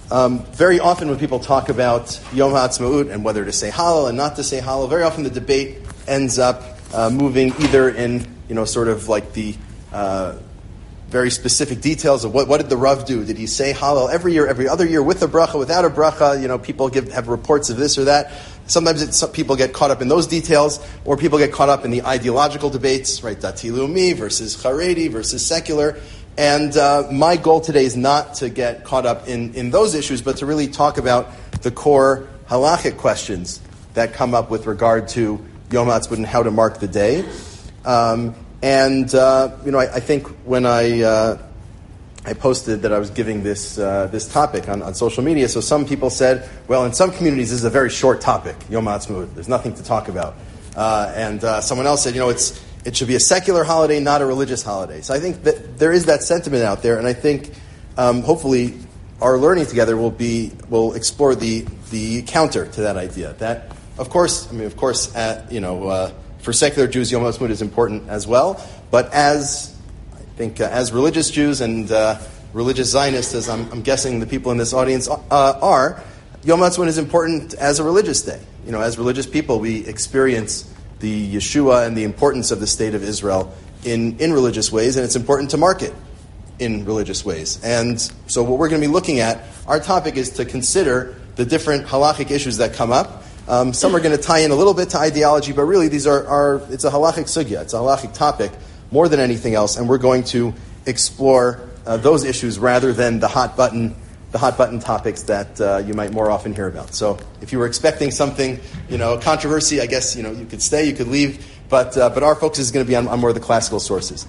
Very often when people talk about Yom HaAtzmaut and whether to say Hallel and not to say Hallel, very often the debate ends up moving either in, sort of like the very specific details of what did the Rav do? Did he say Hallel every year, every other year, with a bracha, without a bracha? People have reports of this or that. Sometimes people get caught up in those details, or people get caught up in the ideological debates, right? Dati Leumi versus Haredi versus secular. And my goal today is not to get caught up in those issues, but to really talk about the core halachic questions that come up with regard to Yom HaAtzmaut and how to mark the day. I think when I posted that I was giving this topic on social media, so some people said, well, in some communities this is a very short topic, Yom HaAtzmaut. There's nothing to talk about. And someone else said, it should be a secular holiday, not a religious holiday. So I think that there is that sentiment out there, and I think hopefully our learning together will explore the counter to that idea. That, of course, for secular Jews, Yom HaAtzmaut is important as well. But as religious Jews and religious Zionists, as I'm guessing the people in this audience are, Yom HaAtzmaut is important as a religious day. As religious people, we experience the Yeshua and the importance of the state of Israel in religious ways, and it's important to mark it in religious ways. And so what we're going to be looking at, our topic is to consider the different halachic issues that come up. Some are going to tie in a little bit to ideology, but really these it's a halachic sugya, it's a halachic topic more than anything else, and we're going to explore those issues rather than the hot button topics that you might more often hear about. So if you were expecting something, controversy, I guess, you could stay, you could leave, but our focus is going to be on more of the classical sources.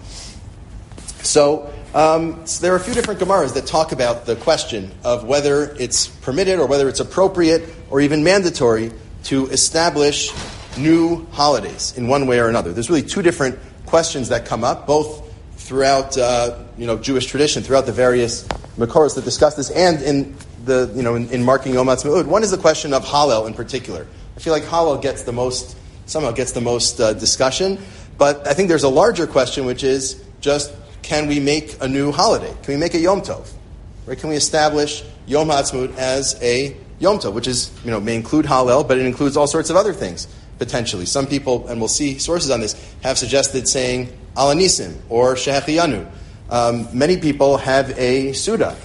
So there are a few different Gemaras that talk about the question of whether it's permitted or whether it's appropriate or even mandatory to establish new holidays in one way or another. There's really two different questions that come up, both throughout Jewish tradition, throughout the various Makoros that discuss this, and in in marking Yom HaAtzmaut. One is the question of Hallel in particular. I feel like Hallel gets the most discussion, but I think there's a larger question, which is just, can we make a new holiday? Can we make a Yom Tov? Right? Can we establish Yom HaAtzmaut as a Yom Tov, which is, may include Hallel, but it includes all sorts of other things, potentially. Some people, and we'll see sources on this, have suggested saying Al Nisim or Shehechiyanu. Many people have a Suda,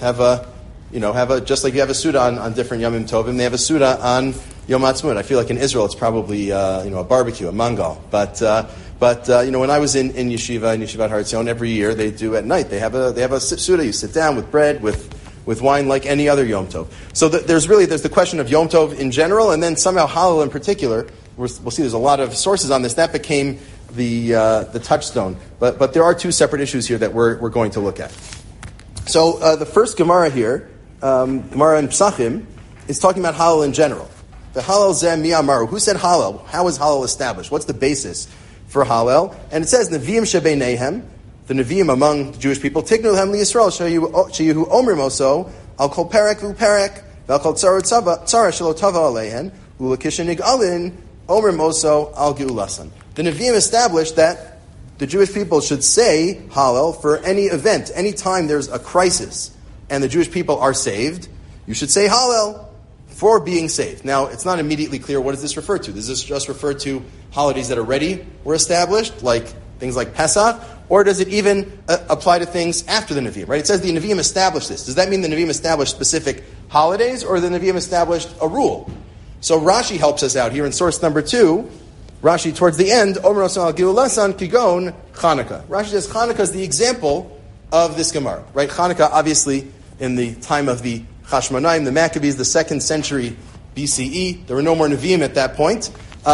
just like you have a Suda on different Yomim Tovim, they have a Suda on Yom HaAtzmaut. I feel like in Israel it's probably, a barbecue, a mangal. But when I was in Yeshivat Har Etzion, every year they do at night, they have a Suda, you sit down with bread, with wine like any other Yom Tov. So there's the question of Yom Tov in general, and then somehow Hallel in particular. We'll see there's a lot of sources on this. That became the touchstone. But there are two separate issues here that we're going to look at. So the first Gemara here, Gemara in Psachim, is talking about Hallel in general. The Hallel zeh mi amaru. Who said Hallel? How is Hallel established? What's the basis for Hallel? And it says, Nevi'im shebeineihem, the Nevi'im among the Jewish people, Tiknu lehem liyisrael, sheyehu omer moso, al kol perek v'perek, v'al kol tzara shelo tava aleihen, u'lekishen nig'alin, omer moso, al ge'ulasan. The Nevi'im established that the Jewish people should say Hallel for any event, any time there's a crisis, and the Jewish people are saved, you should say Hallel for being saved. Now, it's not immediately clear what does this refer to. Does this just refer to holidays that already were established, like things like Pesach, or does it even apply to things after the Nevi'im? Right? It says the Nevi'im established this. Does that mean the Nevi'im established specific holidays, or the Nevi'im established a rule? So Rashi helps us out here in source number 2. Rashi, towards the end, Omer Osal Geulasan Kigon Chanukah. Rashi says Chanukah is the example of this Gemara. Right? Chanukah, obviously, in the time of the Chashmonaim, the Maccabees, the 2nd century BCE. There were no more Nevi'im at that point.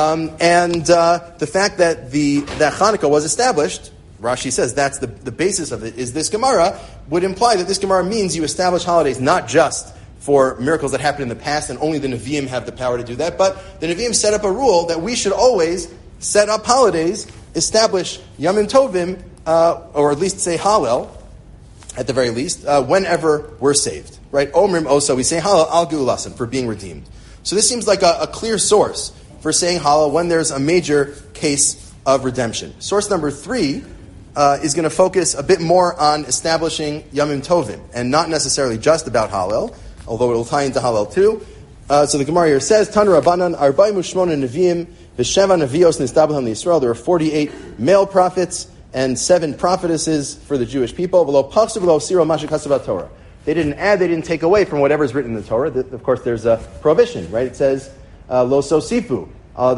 The fact that that Chanukah was established, Rashi says that's the basis of it, is this Gemara, would imply that this Gemara means you establish holidays not just for miracles that happened in the past, and only the Nevi'im have the power to do that, but the Nevi'im set up a rule that we should always set up holidays, establish Yomim Tovim, or at least say Hallel, at the very least, whenever we're saved. Right? Omrim Osa, we say Hallel al Geulasan, for being redeemed. So this seems like a clear source for saying Hallel when there's a major case of redemption. Source number 3 is going to focus a bit more on establishing Yomim Tovim, and not necessarily just about Hallel, although it will tie into Hallel too. So the Gemara here says, Tan Rabbanan, Arba'im U'Shmona Nevi'im, V'Sheva Nevi'os Nistabel Yisrael. There are 48 male prophets and 7 prophetesses for the Jewish people. They didn't add, they didn't take away from whatever is written in the Torah. Of course, there's a prohibition, right? It says, Lo sosifu,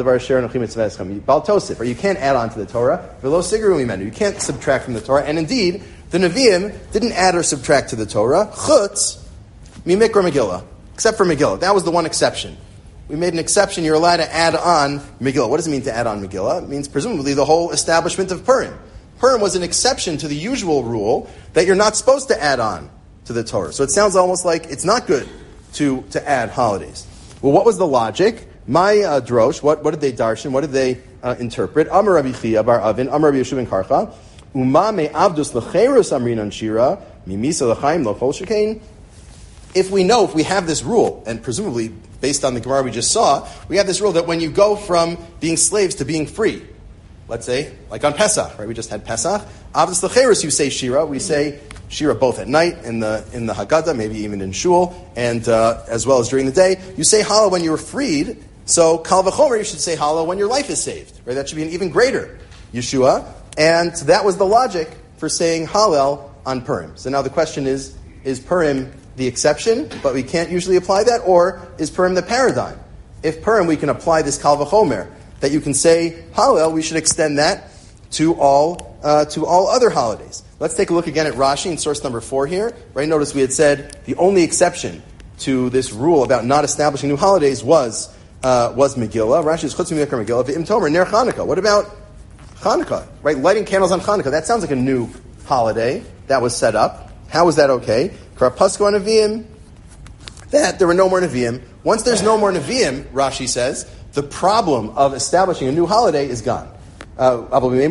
bal tosif, or you can't add on to the Torah. V'lo sigru mimenu, you can't subtract from the Torah. And indeed, the Nevi'im didn't add or subtract to the Torah. Chutz, mimikra Megillah, except for Megillah. That was the one exception. We made an exception. You're allowed to add on Megillah. What does it mean to add on Megillah? It means presumably the whole establishment of Purim. Purim was an exception to the usual rule that you're not supposed to add on to the Torah. So it sounds almost like it's not good to add holidays. Well, what was the logic? My drosh, what did they darshan? What did they interpret? Amar Rabbi Chia bar Avin, Amar Rabbi Yeshua ben Karcha, Uma me avdus lecherus amrinan shira, mimisa lechaim lo kol shekain. If we have this rule, and presumably based on the Gemara we just saw, we have this rule that when you go from being slaves to being free, let's say, like on Pesach, right? We just had Pesach. Avdus lecherus, you say shira. We say shira both at night in the Haggadah, maybe even in shul, and as well as during the day. You say Hallel when you were freed. So kal v'chomer, you should say Hallel when your life is saved, right? That should be an even greater Yeshua. And that was the logic for saying Hallel on Purim. So now the question is Purim the exception, but we can't usually apply that, or is Purim the paradigm? If Purim, we can apply this kal v'chomer, that you can say Hallel, we should extend that to all other holidays. Let's take a look again at Rashi in source number 4 here. Right? Notice we had said the only exception to this rule about not establishing new holidays was Megillah. Rashi is chutz mimikra Megillah. V'im tomer ner Chanukah. What about Chanukah? Right? Lighting candles on Chanukah. That sounds like a new holiday that was set up. How is that okay? Karapasko Nevi'im. That there were no more Nevi'im. Once there's no more Nevi'im, Rashi says, the problem of establishing a new holiday is gone. In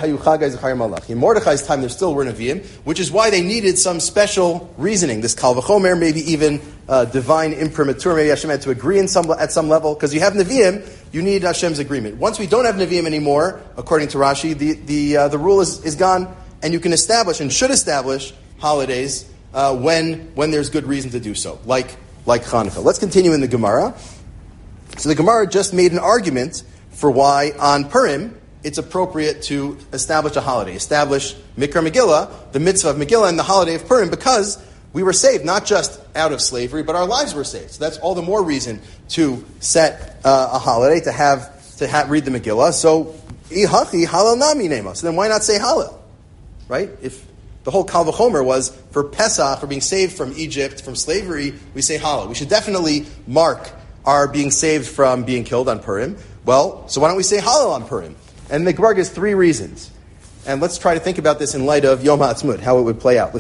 Mordechai's time, there still were Nevi'im, which is why they needed some special reasoning. This Kal V'chomer, maybe even divine imprimatur. Maybe Hashem had to agree at some level. Because you have Nevi'im, you need Hashem's agreement. Once we don't have Nevi'im anymore, according to Rashi, the rule is gone, and you can establish and should establish holidays when there's good reason to do so, like Chanukah. Let's continue in the Gemara. So the Gemara just made an argument for why on Purim it's appropriate to establish a holiday, establish Mikra Megillah, the mitzvah of Megillah, and the holiday of Purim, because we were saved not just out of slavery, but our lives were saved. So that's all the more reason to set a holiday, to read the Megillah. So Ihachi Halal Nami Nema. So then why not say Hallel, right? If the whole Kal V'chomer was for Pesach, for being saved from Egypt, from slavery, we say Hallel. We should definitely mark our being saved from being killed on Purim. Well, so why don't we say Hallel on Purim? And the Gemara gives 3 reasons. And let's try to think about this in light of Yom HaAtzmaut, how it would play out.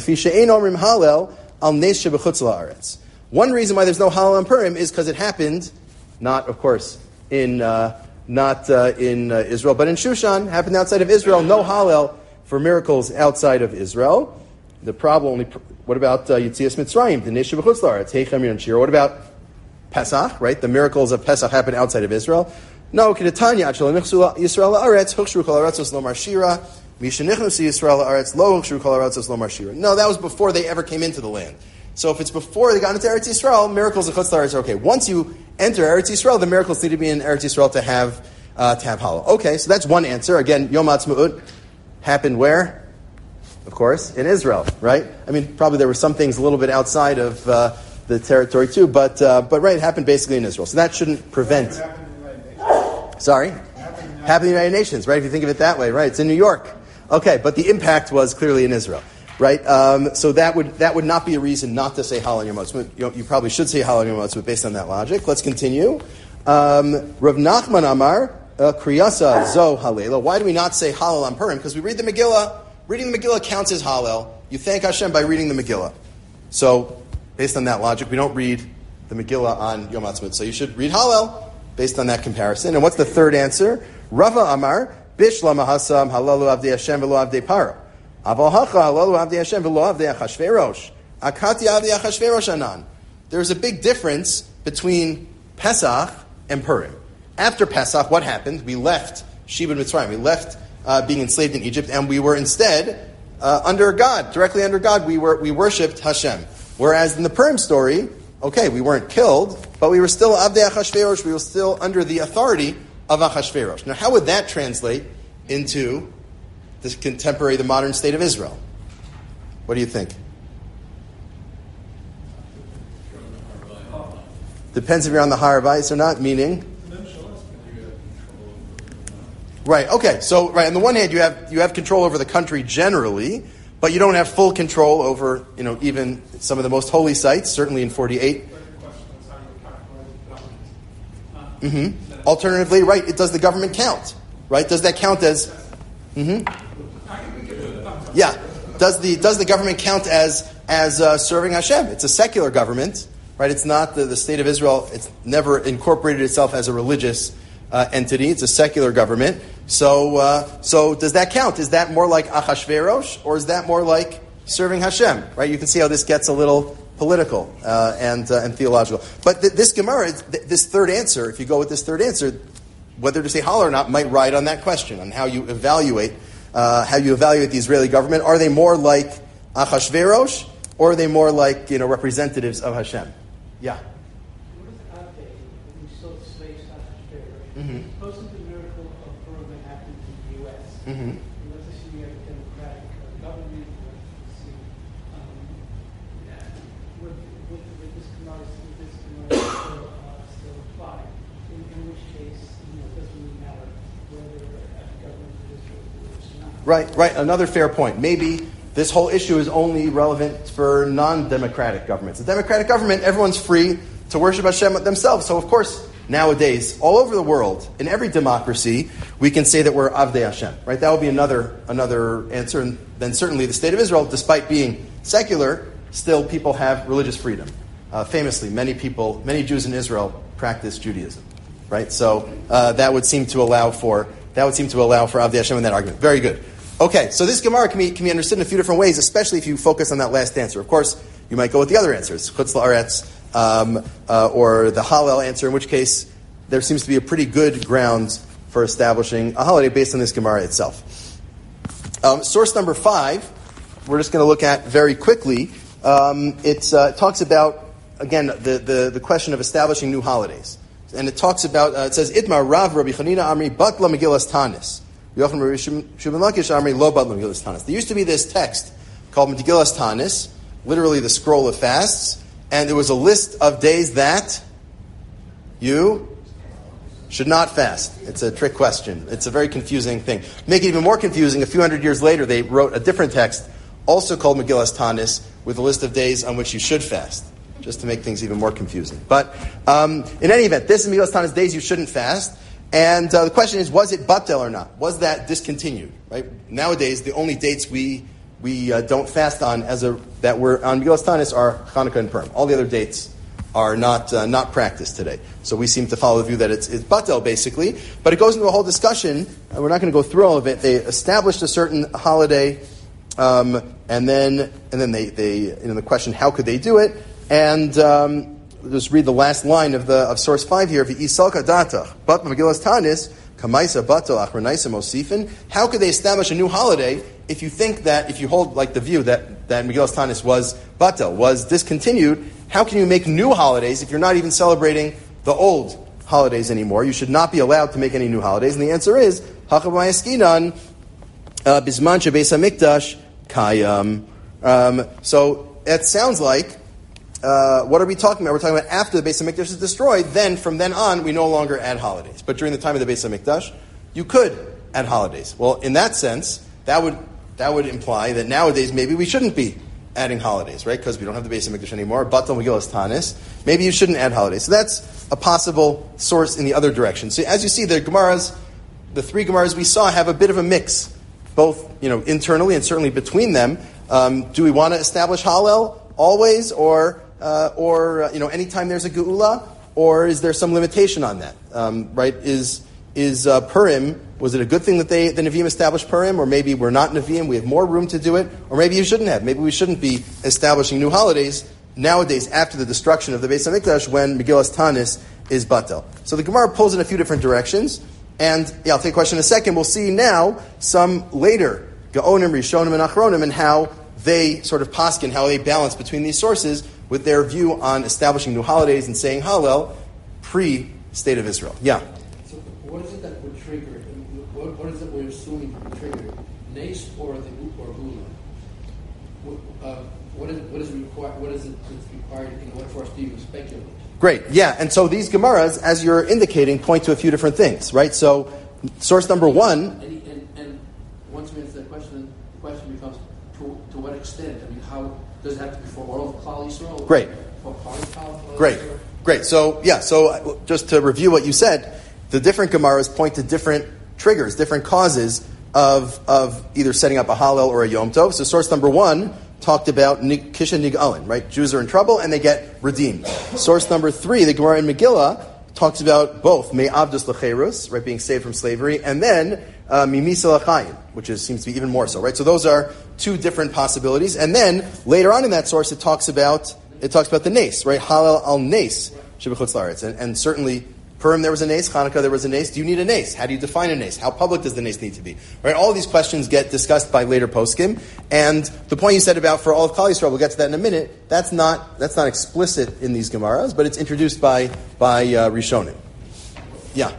One reason why there's no Hallel on Purim is because it happened, not, of course, in Israel, but in Shushan, happened outside of Israel. No Hallel for miracles outside of Israel. The problem what about Yetzias Mitzrayim? The Neshe b'chutz la'aretz, Heichem Yom Shira. What about Pesach, right? The miracles of Pesach happened outside of Israel. No, Kedatanya, Yisrael la'aretz, Huchshru kol ha'aratzos lo marshira, Mishenichnu Yisrael la'aretz, lo Huchshru kol ha'aratzos lo marshira. No, that was before they ever came into the land. So if it's before they got into Eretz Yisrael, miracles of Chutz la'aretz are okay. Once you enter Eretz Yisrael, the miracles need to be in Eretz Yisrael to have Hallel. Okay, so that's one answer. Again, Yom HaAtzmaut happened where? Of course, in Israel, right? I mean, probably there were some things a little bit outside of the territory too, but right, it happened basically in Israel. So that shouldn't prevent. Sorry? Happened in the United Nations, right? If you think of it that way, right? It's in New York. Okay, but the impact was clearly in Israel, right? So that would not be a reason not to say Hallel Yom HaAtzmaut. You probably should say Hallel Yom HaAtzmaut based on that logic. Let's continue. Rav Nachman Amar, Kriyasa Zo Halela. Why do we not say Hallel on Purim? Because we read the Megillah. Reading the Megillah counts as Hallel. You thank Hashem by reading the Megillah. So, based on that logic, we don't read the Megillah on Yom HaAtzmaut. So you should read Hallel based on that comparison. And what's the third answer? Rava Amar, Bishla Mahasam Halalu Avdei Hashem V'lo Avdei Paro. Aval Hacha Halalu Avdei Hashem V'lo Avdei Achashverosh. Akati Avdei Achashverosh Anan. There's a big difference between Pesach and Purim. After Pesach, what happened? We left Shibud Mitzrayim. We left being enslaved in Egypt, and we were instead under God, directly under God. We worshipped Hashem. Whereas in the Purim story, okay, we weren't killed, but we were still Avdei Achashverosh, we were still under the authority of Achashverosh. Now, how would that translate into the modern state of Israel? What do you think? Depends if you're on the Har Bayis or not, meaning? Right, okay. So, right, on the one hand, you have control over the country generally, but you don't have full control over, even some of the most holy sites, certainly in 48. Alternatively, right, does the government count? Right? Does that count as... Yeah. Does the government count as serving Hashem? It's a secular government, right? It's not the state of Israel. It's never incorporated itself as a religious entity. It's a secular government. So does that count? Is that more like Achashverosh, or is that more like serving Hashem? Right? You can see how this gets a little political and theological. But this Gemara, this third answer, if you go with this third answer, whether to say halal or not might ride on that question, on how you evaluate the Israeli government. Are they more like Achashverosh, or are they more like representatives of Hashem? Yeah. What is Avdei? We saw slaves Achashverosh. Supposing the miracle of Purim happened in the U.S. Let's assume you have a democratic government. Would this Gemara still apply? In which case, it doesn't really matter whether the government is religious or not. Right. Another fair point. Maybe this whole issue is only relevant for non-democratic governments. A democratic government, everyone's free to worship Hashem themselves. So, of course, nowadays, all over the world, in every democracy, we can say that we're Avdei Hashem. Right? That would be another answer. And then certainly the state of Israel, despite being secular, still people have religious freedom. Famously, many Jews in Israel practice Judaism. Right? So that would seem to allow for Avdei Hashem in that argument. Very good. Okay, so this Gemara can be understood in a few different ways, especially if you focus on that last answer. Of course, you might go with the other answers, Chutz La'aretz, or the Hallel answer, in which case there seems to be a pretty good grounds for establishing a holiday based on this Gemara itself. Source number 5, we're just going to look at very quickly. It talks about, again, the question of establishing new holidays. And it talks about, it says, Itmar Rav Rabbi Chanina Amri Batla Megillas Tanis. There used to be this text called Megillas Tanis, literally the scroll of fasts, and there was a list of days that you should not fast. It's a trick question. It's a very confusing thing. To make it even more confusing, a few hundred years later, they wrote a different text, also called Megillas Tanis, with a list of days on which you should fast, just to make things even more confusing. But in any event, this is Megillas Tanis, days you shouldn't fast. And the question is, was it batel or not? Was that discontinued? Right? Nowadays, the only dates we don't fast on that were on Megillas Tanis are Hanukkah and Purim. All the other dates are not practiced today. So we seem to follow the view that it's batel basically. But it goes into a whole discussion. We're not going to go through all of it. They established a certain holiday, and then they the question, how could they do it? And just read the last line of source 5 here. How could they establish a new holiday if you think that, if you hold like the view that Megillas Tanis was batel, was discontinued? How can you make new holidays if you're not even celebrating the old holidays anymore? You should not be allowed to make any new holidays. And the answer is Bisman Beis Hamikdash Kayam. So it sounds like, what are we talking about? We're talking about after the Beis Hamikdash is destroyed, then from then on we no longer add holidays. But during the time of the Beis Hamikdash, you could add holidays. Well, in that sense, that would imply that nowadays maybe we shouldn't be adding holidays, right? Because we don't have the Beis Hamikdash anymore. Batel Megillas Tanis. Maybe you shouldn't add holidays. So that's a possible source in the other direction. So as you see, the three Gemaras we saw have a bit of a mix, both internally and certainly between them. Do we want to establish Hallel always, or anytime there's a geula, or is there some limitation on that? Right? Is Purim, was it a good thing that the Nevi'im established Purim, or maybe we're not Nevi'im, we have more room to do it, or maybe you shouldn't have. Maybe we shouldn't be establishing new holidays nowadays after the destruction of the Beis Hamikdash when Megillas Tanis is batel. So the Gemara pulls in a few different directions, and I'll take a question in a second. We'll see now some later Gaonim, Rishonim, and Achronim, and how they sort of paskin, how they balance between these sources with their view on establishing new holidays and saying Hallel pre-State of Israel. Yeah? So what is it that would trigger it? What is it we're assuming would trigger it? Nace or Gula? What is required? What is it that's required in order for us to even speculate? Great, yeah. And so these Gemaras, as you're indicating, point to a few different things, right? So source number one... And once we answer that question, the question becomes, to what extent? I mean, how does it have to be for all of Klal Yisrael? Great. For part of Klal Yisrael? Great. So just to review what you said, the different Gemaras point to different triggers, different causes of either setting up a Hallel or a Yom Tov. So source number one talked about Kisha Nig'alin, right? Jews are in trouble and they get redeemed. Source number 3, the Gemara in Megillah, talks about both Me'abdus L'Cherus, right, being saved from slavery, and then Mimisa L'Chayim, which seems to be even more so, right? So those are two different possibilities. And then later on in that source, it talks about the Nace, right? Hallel al Nace, Shebechutz La'aretz, and certainly Purim there was a Nace, Hanukkah there was a Nace. Do you need a Nace? How do you define a Nace? How public does the Nace need to be? Right? All of these questions get discussed by later poskim, and the point you said about for all of Klal Yisrael, we'll get to that in a minute. That's not explicit in these Gemaras, but it's introduced by Rishonim. Yeah.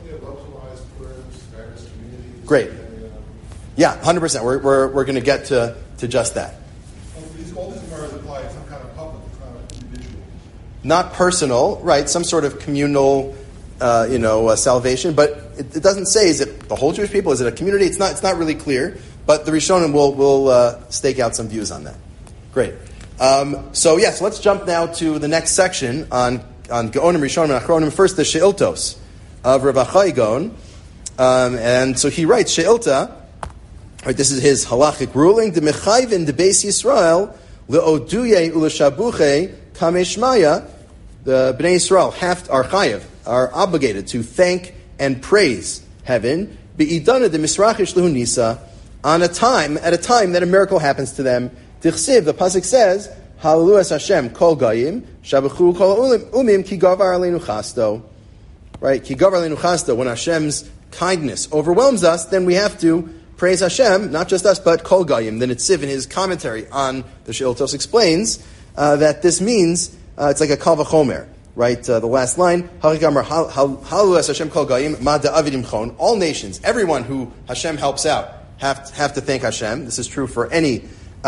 Great. Yeah, 100%. We're going to get to just that. All these Gemaras apply to some kind of public, it's not individual. Not personal, right? Some sort of communal, salvation. But it doesn't say, is it the whole Jewish people? Is it a community? It's not really clear. But the Rishonim will stake out some views on that. Great. So let's jump now to the next section on Gaonim, Rishonim, and Achronim. First, the She'iltos of Rav Achai Gaon. And so he writes, She'ilta, right, this is his halachic ruling, the Mechayvin, the Beis Yisrael, le'oduye u'l'shabuche kameshmaya, the Bnei Yisrael are chayav, are obligated to thank and praise heaven, be'idana de misrachish lehu nisa, at a time that a miracle happens to them. Tichsiv, the pasuk says, Hallelu es Hashem kol gayim, shabuchu kol umim ki gavar aleinu chasto. Right, ki gavar aleinu chasto, when Hashem's kindness overwhelms us, then we have to praise Hashem, not just us, but kol gayim. Then Tziv in his commentary on the She'iltos explains that this means it's like a kal v'chomer, right? The last line, Halu es Hashem kol gayim ma da'avidim chon. All nations, everyone who Hashem helps out, have to thank Hashem. This is true for any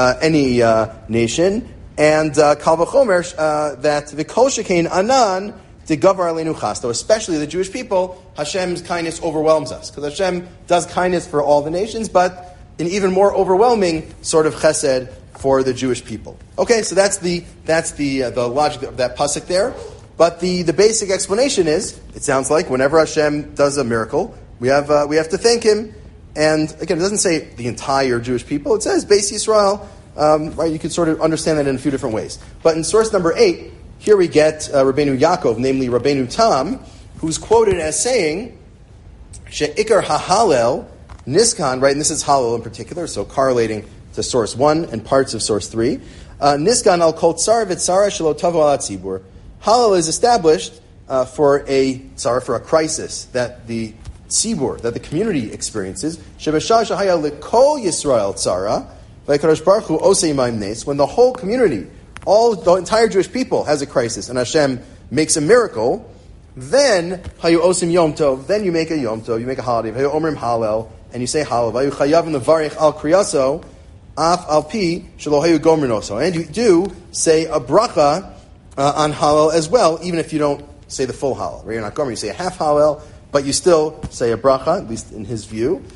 nation. And kal v'chomer that v'kol shekein anan de gavar aleinu chasto, especially the Jewish people, Hashem's kindness overwhelms us. Because Hashem does kindness for all the nations, but an even more overwhelming sort of chesed for the Jewish people. Okay, so that's the logic of that pasuk there. But the basic explanation is, it sounds like whenever Hashem does a miracle, we have to thank Him. And again, it doesn't say the entire Jewish people. It says Beis Yisrael. Right? You could sort of understand that in a few different ways. But in source number 8, here we get Rabbeinu Yaakov, namely Rabbeinu Tam, who's quoted as saying, She'ikar ha'halel niskan, right, and this is Hallel in particular, so correlating to source 1 and parts of source 3. Niskan al kol tsar v'tzara shelo tavo al tzibur. Hallel is established for a crisis that the tzibur, that the community experiences. Shebashah shahaya lekol Yisrael tzara, v'kadosh baruch hu osei ma'im nes, when the whole community, the entire Jewish people has a crisis, and Hashem makes a miracle, then hayu osim yom tov, then you make a yom tov, you make a holiday, hayu omrim halel, and you say halel, hayu chayavim levarich al kriyaso, af al pi shelo hayu gomrinoso, and you do say a bracha on halel as well, even if you don't say the full halel, right? You're not gomer, you say a half halel, but you still say a bracha, at least in his view.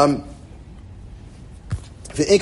Again,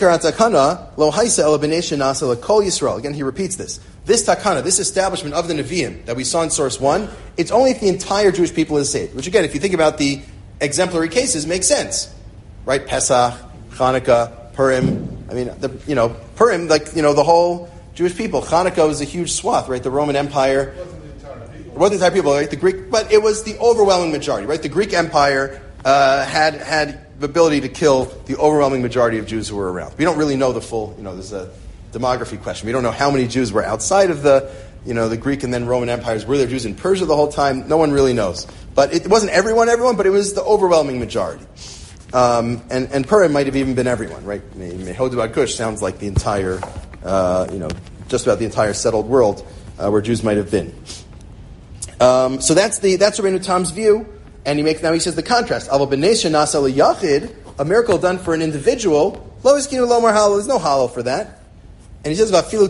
he repeats this. This takana, this establishment of the Nevi'im that we saw in source 1, it's only if the entire Jewish people is saved. Which again, if you think about the exemplary cases, makes sense. Right? Pesach, Hanukkah, Purim. I mean, Purim, the whole Jewish people. Hanukkah was a huge swath, right? The Roman Empire. It wasn't the entire people, right? The Greek, but it was the overwhelming majority, right? The Greek Empire had the ability to kill the overwhelming majority of Jews who were around. We don't really know the full, there's a demography question. We don't know how many Jews were outside of the Greek and then Roman empires. Were there Jews in Persia the whole time? No one really knows. But it wasn't everyone, but it was the overwhelming majority. And Purim might have even been everyone, right? Mehodu Ad Kush sounds like the entire, just about the entire settled world where Jews might have been. So that's Rabbeinu Tam's view, and he says the contrast. A miracle done for an individual, there's no halal for that. And he says,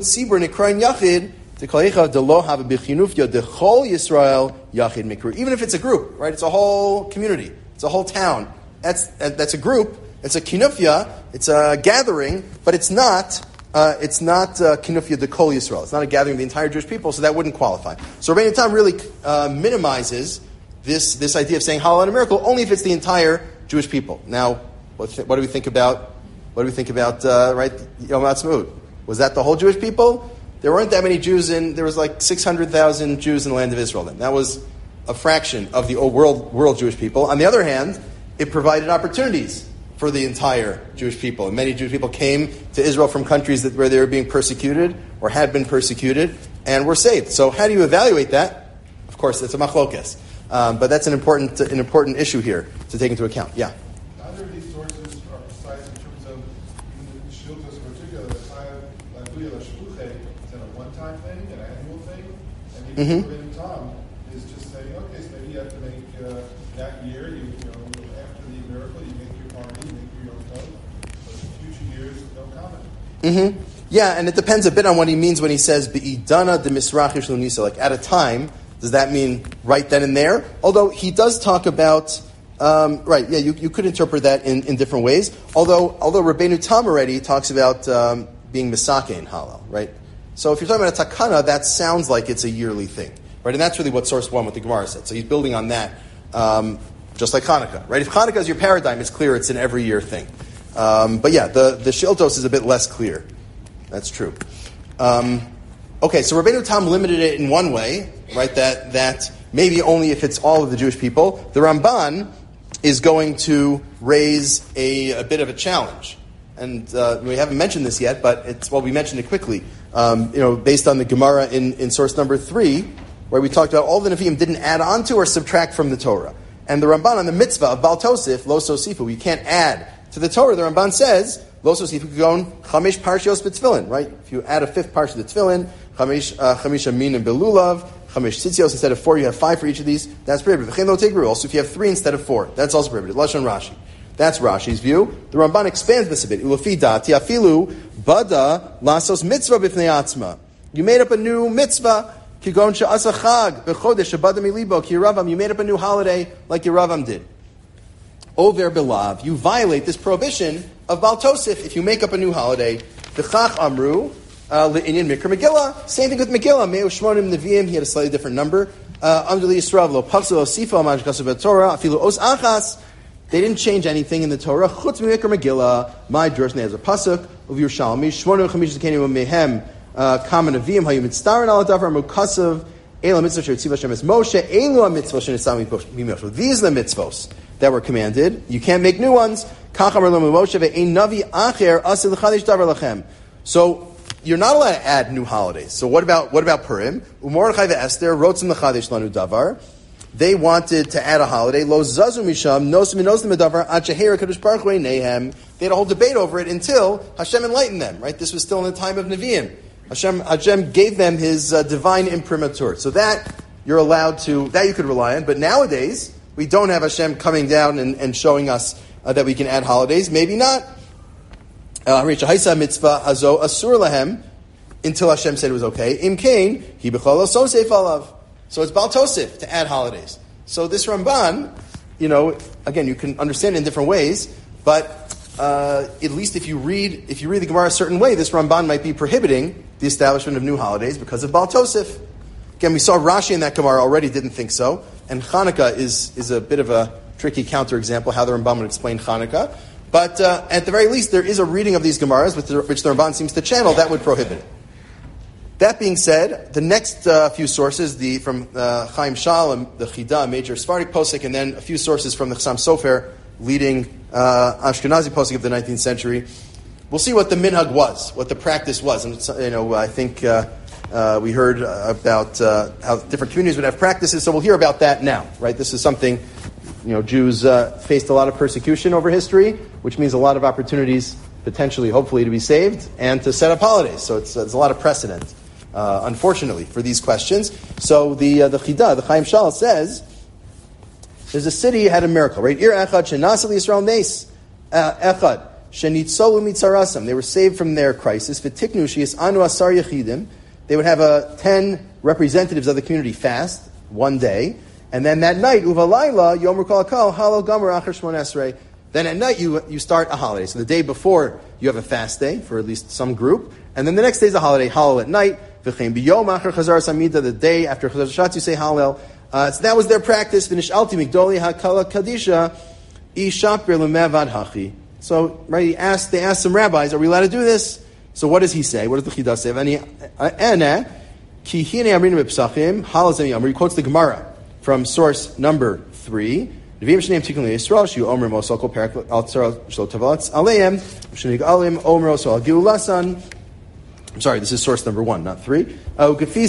even if it's a group, right? It's a whole community. It's a whole town. That's a group. It's a kinufya. It's a gathering, but it's not kinufya de kol Yisrael. It's not a gathering of the entire Jewish people, so that wouldn't qualify. So Rabbeinu Tam really minimizes this idea of saying halal on a miracle only if it's the entire Jewish people. Now, what do we think about right Yom Ha'atzmaut? Was that the whole Jewish people? There weren't that many Jews there was like 600,000 Jews in the land of Israel then. That was a fraction of the world Jewish people. On the other hand, it provided opportunities for the entire Jewish people. And many Jewish people came to Israel from countries where they were being persecuted or had been persecuted and were saved. So how do you evaluate that? Of course, it's a machlokes. But that's an important issue here to take into account. Yeah? Neither of these sources are precise in terms of the shiltos in particular. Is it a one-time thing, an annual thing? And even Rabbeinu Tam is just saying, okay, so maybe you have to make that year, after the miracle, you make your party, you make your own code. But in future years, no comment. Yeah, and it depends a bit on what he means when he says "Be'idana de misrachish lunisa," like at a time. Does that mean right then and there? Although he does talk about you could interpret that in different ways. Although Rabbeinu Tam already talks about being misake in halal, right? So if you're talking about a takana, that sounds like it's a yearly thing, right? And that's really what source 1 with the Gemara said. So he's building on that, just like Hanukkah, right? If Hanukkah is your paradigm, it's clear it's an every year thing. But yeah, the shiltos is a bit less clear. That's true. Okay, so Rabbeinu Tam limited it in one way, right? That maybe only if it's all of the Jewish people. The Ramban is going to raise a bit of a challenge, and we haven't mentioned this yet, but we mentioned it quickly. Based on the Gemara in source number 3, where we talked about all the Nevi'im didn't add on to or subtract from the Torah, and the Ramban on the mitzvah of Bal Tosif, Lo Sosifu, you can't add to the Torah. The Ramban says Lo Sosifu could go on Chamesh Parshios B'Tfilin, right? If you add a 5th parsha to Tfilin, Chamesh Aminim Belulav, Chamesh Tzitzios, instead of 4, you have 5 for each of these. That's prohibited. V'chein lo tegru. Also, if you have 3 instead of 4, that's also prohibited. Lashon Rashi. That's Rashi's view. The Ramban expands this a bit. Ulefi dati afilu bada lasos mitzvah b'fnei atzma. You made up a new mitzvah. Kigon she'asa chag b'chodesh shebada milibo ki Yeravam. You made up a new holiday like Yeravam did. Over belav. You violate this prohibition of Bal Tosif if you make up a new holiday. V'chach amru. Le'inyan Mikra Megillah. Same thing with Megillah. Me'u Shmonim Nevi'im. He had a slightly different number. Under the Yisrael, lo Pachsel, lo Sifa, Maj Kasav Torah, Afilu Os Achas. They didn't change anything in the Torah. Chutz Mikra Megillah. My Drush has a pasuk of Yerushalmi. Shmonim Chamish Zekenu Mehem. Kamen Nevi'im. Hayu Mitzdarin Al Davar Mukasav. Ela Mitzvah Sheretziv Hashem Es Moshe. Elu Mitzvah Shenetzam Mimoshe. These are the mitzvos that were commanded. You can't make new ones. Kachamar Lo Moshe ve'ein Navi Acher Asil Chadish Davar Lachem. So you're not allowed to add new holidays. So what about Purim? Mordechai ve'Esther wrote in the Chadish Lanu Davar. They wanted to add a holiday. Lo zazu misham nosim nosim davar ad shehera kadosh baruch hu einehem. They had a whole debate over it until Hashem enlightened them. Right, this was still in the time of Nevi'im. Hashem gave them His divine imprimatur. So that you're allowed to, that you could rely on. But nowadays we don't have Hashem coming down and showing us that we can add holidays. Maybe not. Until Hashem said it was okay. Im kain hi b'chol lo sosef alav. So it's Bal Tosif to add holidays. So this Ramban, again, you can understand it in different ways, but at least if you read the Gemara a certain way, this Ramban might be prohibiting the establishment of new holidays because of Bal Tosif. Again, we saw Rashi in that Gemara already didn't think so, and Hanukkah is a bit of a tricky counterexample how the Ramban would explain Hanukkah. But at the very least, there is a reading of these Gemaras, which the Ramban seems to channel, that would prohibit it. That being said, the next few sources, from Chaim Shal and the Chida, major Sephardic posek, and then a few sources from the Chassam Sofer, leading Ashkenazi posek of the 19th century, we'll see what the minhag was, what the practice was. And I think we heard about how different communities would have practices, so we'll hear about that now. Right? This is something, Jews faced a lot of persecution over history, which means a lot of opportunities potentially, hopefully, to be saved, and to set up holidays. So there's a lot of precedent, unfortunately, for these questions. So the Chidah, the Chaim Shal says, there's a city had a miracle, right? Ir echad shenasa Yisrael nes echad shenitzolu mitzarasam. They were saved from their crisis. V'tiknu sheis anu asar yechidim. They would have 10 representatives of the community fast one day, and then that night uvalayla yomer kol hakol halal gomer achar shmon esrei. Then at night you start a holiday. So the day before you have a fast day for at least some group, and then the next day is a holiday, halal at night. V'chein biyom achar chazar samida. The day after chazar shatz you say halal. So that was their practice. V'nish'alti migdoli hakala kadisha ishapir lemevad hachi. So right, they asked some rabbis, are we allowed to do this? So what does he say? What does the Chidah say? He quotes the Gemara from source number 3. I'm sorry, this is source number 1, not 3. We see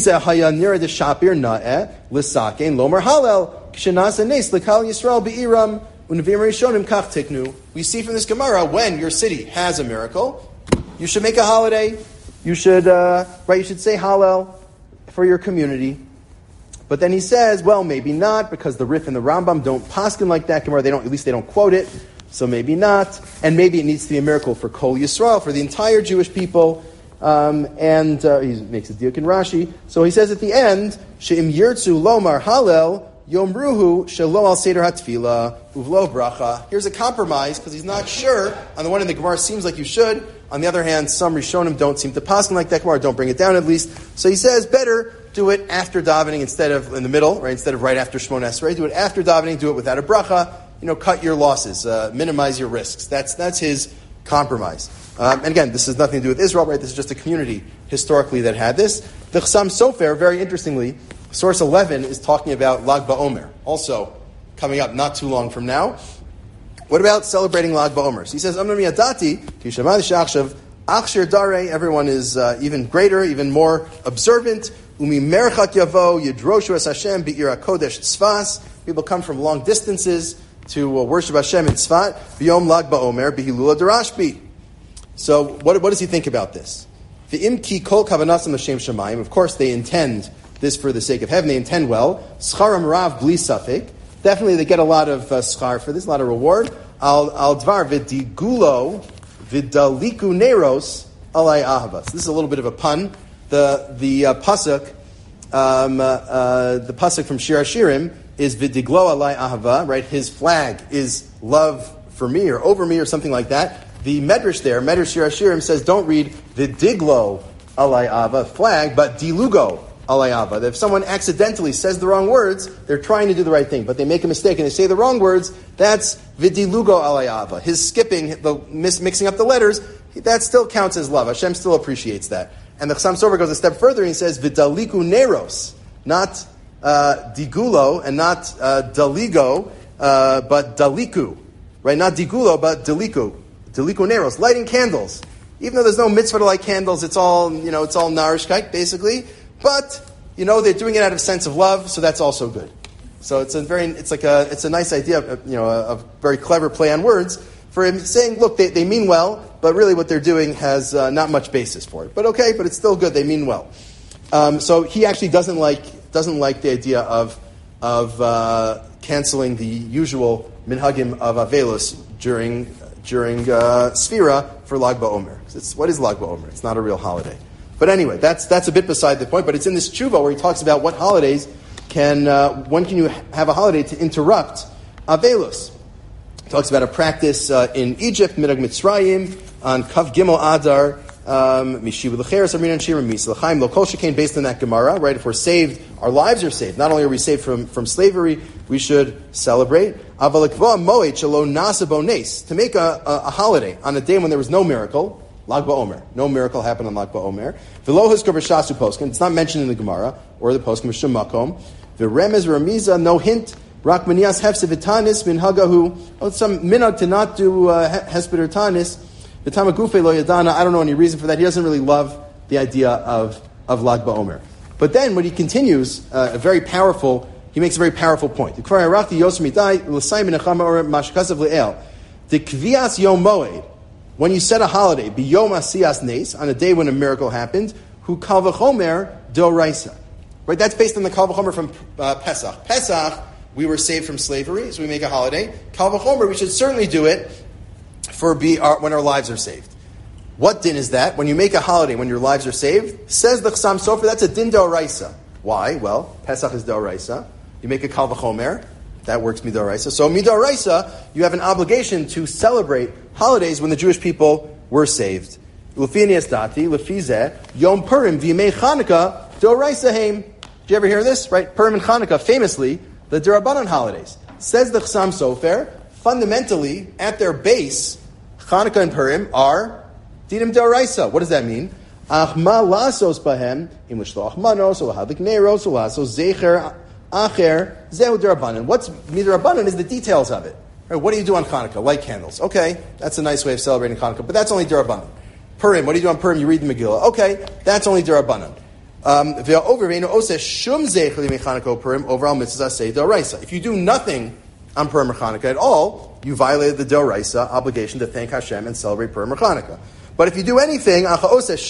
from this Gemara, when your city has a miracle, you should make a holiday. You should you should say Hallel for your community. But then he says, well, maybe not, because the Rif and the Rambam don't paskin like that Gemara. At least they don't quote it. So maybe not. And maybe it needs to be a miracle for Kol Yisrael, for the entire Jewish people. And he makes a diuk in Rashi. So he says at the end, She'im yirtzu lomar Hallel, Yomruhu shelo al seder hatfila uvlo bracha. Here's a compromise, because he's not sure. On the one hand, the Gemara seems like you should. On the other hand, some Rishonim don't seem to paskin like that Gemara. Don't bring it down at least. So he says, better do it after davening instead of in the middle, right? Instead of right after Shmon Esrei. Do it after davening. Do it without a bracha. Cut your losses. Minimize your risks. That's his compromise. And again, this has nothing to do with Israel, right? This is just a community historically that had this. The Chassam Sofer, very interestingly, source 11 is talking about Lag BaOmer, also coming up not too long from now. What about celebrating Lag BaOmer? So he says, everyone is even greater, even more observant. People come from long distances to worship Hashem in Tzfat. So what does he think about this? Of course, they intend this for the sake of heaven. They intend well. Scharam rav bli safek. Definitely, they get a lot of schar for this, a lot of reward. Al dvar v'digulo v'daliku neros alay ahavas. This is a little bit of a pun. The pasuk from Shir Hashirim is v'diglo alay ahava. Right, his flag is love for me or over me or something like that. The Medrash there, Medrash Shir Hashirim says, don't read v'diglo alay ahava flag, but dilugo. That if someone accidentally says the wrong words, they're trying to do the right thing, but they make a mistake and they say the wrong words, that's vidilugo alayava. His skipping, mixing up the letters, that still counts as love. Hashem still appreciates that. And the Chassam Sofer goes a step further and he says vidaliku neros, not digulo and not daligo, but daliku. Right? Not digulo, but daliku. Daliku neros, lighting candles. Even though there's no mitzvah to light candles, it's all narishkeit, basically. But they're doing it out of sense of love, so that's also good. So it's a nice idea, a very clever play on words for him saying, look, they mean well, but really what they're doing has not much basis for it. But okay, but it's still good. They mean well. So he actually doesn't like the idea of canceling the usual minhagim of Avelus during Sfira for Lag BaOmer. What is Lag BaOmer? It's not a real holiday. But anyway, that's a bit beside the point. But it's in this tshuva where he talks about what holidays when can you have a holiday to interrupt Avelus. He talks about a practice in Egypt, Midag Mitzrayim, on Kav Gimel Adar, Mishiva L'cheres Amrin Shir Misa L'chaim Lo Kol Shekain, based on that Gemara. Right, if we're saved, our lives are saved. Not only are we saved from slavery, we should celebrate. Aval Lekva Moed Shelo Nasa Bo Nes, to make a holiday on a day when there was no miracle. Lag BaOmer. No miracle happened on Lag BaOmer. V'lo hizkor b'shasu poskim. It's not mentioned in the Gemara or the poskim b'shum makom. V'remez remiza, no hint. Rak minias hefse v'tanis min hagahu. Some minhag to not do hesped or tanis. V'tamagufe lo yadana. I don't know any reason for that. He doesn't really love the idea of Lag BaOmer. But then when he continues, he makes a very powerful point. The kvias yom moed. when you set a holiday, biyom asiyas nes, on a day when a miracle happened, hu kal v'chomer d'oraisa. Right, that's based on the kal v'chomer from Pesach. Pesach, we were saved from slavery, so we make a holiday. Kal v'chomer, we should certainly do it for when our lives are saved. What din is that? When you make a holiday, when your lives are saved, says the Chassam Sofer, that's a din d'oraisa. Why? Well, Pesach is d'oraisa. You make a kal v'chomer, that works midoraisa. So midoraisa, you have an obligation to celebrate holidays when the Jewish people were saved. Lefi dati, lefi zeh, Yom Purim v'yimei Chanukah d'oraisa heim. Did you ever hear this? Right? Purim and Chanukah, famously, the d'Rabbanan holidays. Says the Chassam Sofer, fundamentally, at their base, Chanukah and Purim are dinim d'oraisa. What does that mean? Achma lasos bahem, im l'shloach manos, or l'hadlik neros, or lasos zecher acher, zehu d'Rabbanan. What's midrabbanan is the details of it. Right, what do you do on Hanukkah? Light candles. Okay, that's a nice way of celebrating Hanukkah, but that's only d'Rabbanan. Purim, what do you do on Purim? You read the Megillah. Okay, that's only d'Rabbanan. If you do nothing on Purim or Hanukkah at all, you violated the d'oraisa obligation to thank Hashem and celebrate Purim or Hanukkah. But if you do anything, if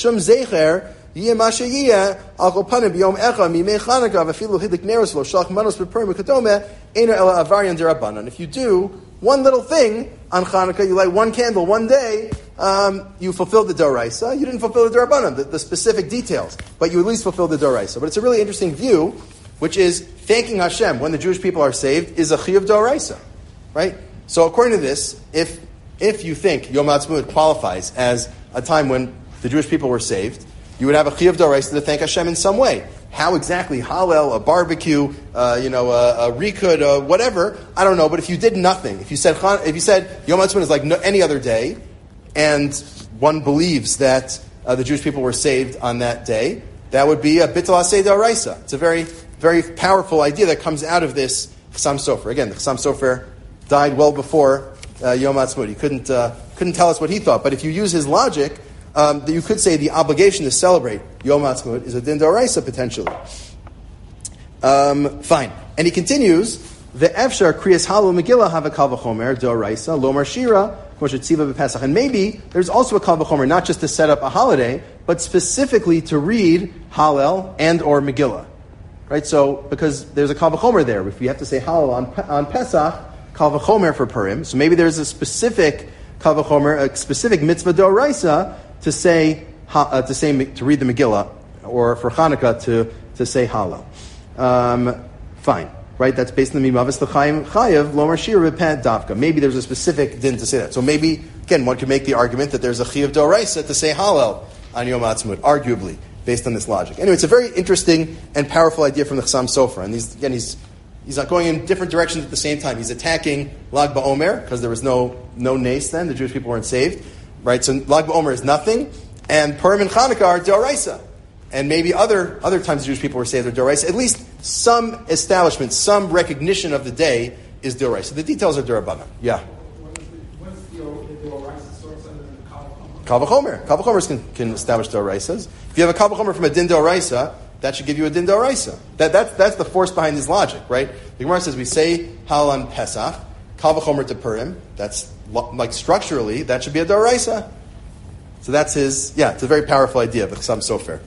you do one little thing on Hanukkah, you light one candle one day, you fulfilled the d'oraisa. You didn't fulfill the d'Rabbanan, the specific details, but you at least fulfilled the d'oraisa. But it's a really interesting view, which is thanking Hashem when the Jewish people are saved is a chiyuv d'oraisa, right? So according to this, if you think Yom Ha'atzmaut qualifies as a time when the Jewish people were saved, you would have a chiyuv d'oraisa to thank Hashem in some way. How exactly? Hallel, a barbecue, a rikud, whatever. I don't know. But if you did nothing, if you said Yom Ha'atzmaut is like any other day, and one believes that the Jewish people were saved on that day, that would be a bittul aseh d'oraisa. It's a very, very powerful idea that comes out of this Chassam Sofer. Again, the Chassam Sofer died well before Yom Ha'atzmaut. He couldn't tell us what he thought. But if you use his logic, that you could say the obligation to celebrate Yom Ha'atzmaut is a din d'oraisa potentially. Fine. And he continues, the efshar kriyas halu megillah have a kal v'chomer d'oraisa lomar shira k'moshetziva b'Pesach. And maybe there's also a kal v'chomer, not just to set up a holiday, but specifically to read Hallel and or Megillah. Right? So, because there's a kal v'chomer there. If you have to say Hallel on Pesach, kal v'chomer for Purim. So maybe there's a specific kal v'chomer, a specific mitzvah d'oraisa to read the Megillah, or for Hanukkah to say Hallel. Fine, right? That's based on the Mimavis L'Chaim Chayev Lomar Shir Repent Davka. Maybe there's a specific din to say that. So maybe again one could make the argument that there's a Chiyuv d'oraisa to say Hallel on Yom Ha'atzmaut, arguably based on this logic. Anyway, it's a very interesting and powerful idea from the Chassam Sofer, and he's not going in different directions at the same time. He's attacking Lag BaOmer because there was no nace then; the Jewish people weren't saved. Right, so Lag BaOmer is nothing, and Purim and Chanukah are d'oraisa, and maybe other times the Jewish people were saved are d'oraisa. At least some establishment, some recognition of the day is d'oraisa. The details are d'Rabbanan. Yeah. What's the d'oraisa source other than the kal v'chomer? Kal v'chomers can establish d'oraisas. If you have a kal v'chomer from a din d'oraisa, that should give you a din d'oraisa. That's the force behind his logic, right? The Gemara says we say Hallel on Pesach, kal v'chomer to Purim. That's like structurally, that should be a d'oraisa. So that's his, it's a very powerful idea of the Chassam Sofer.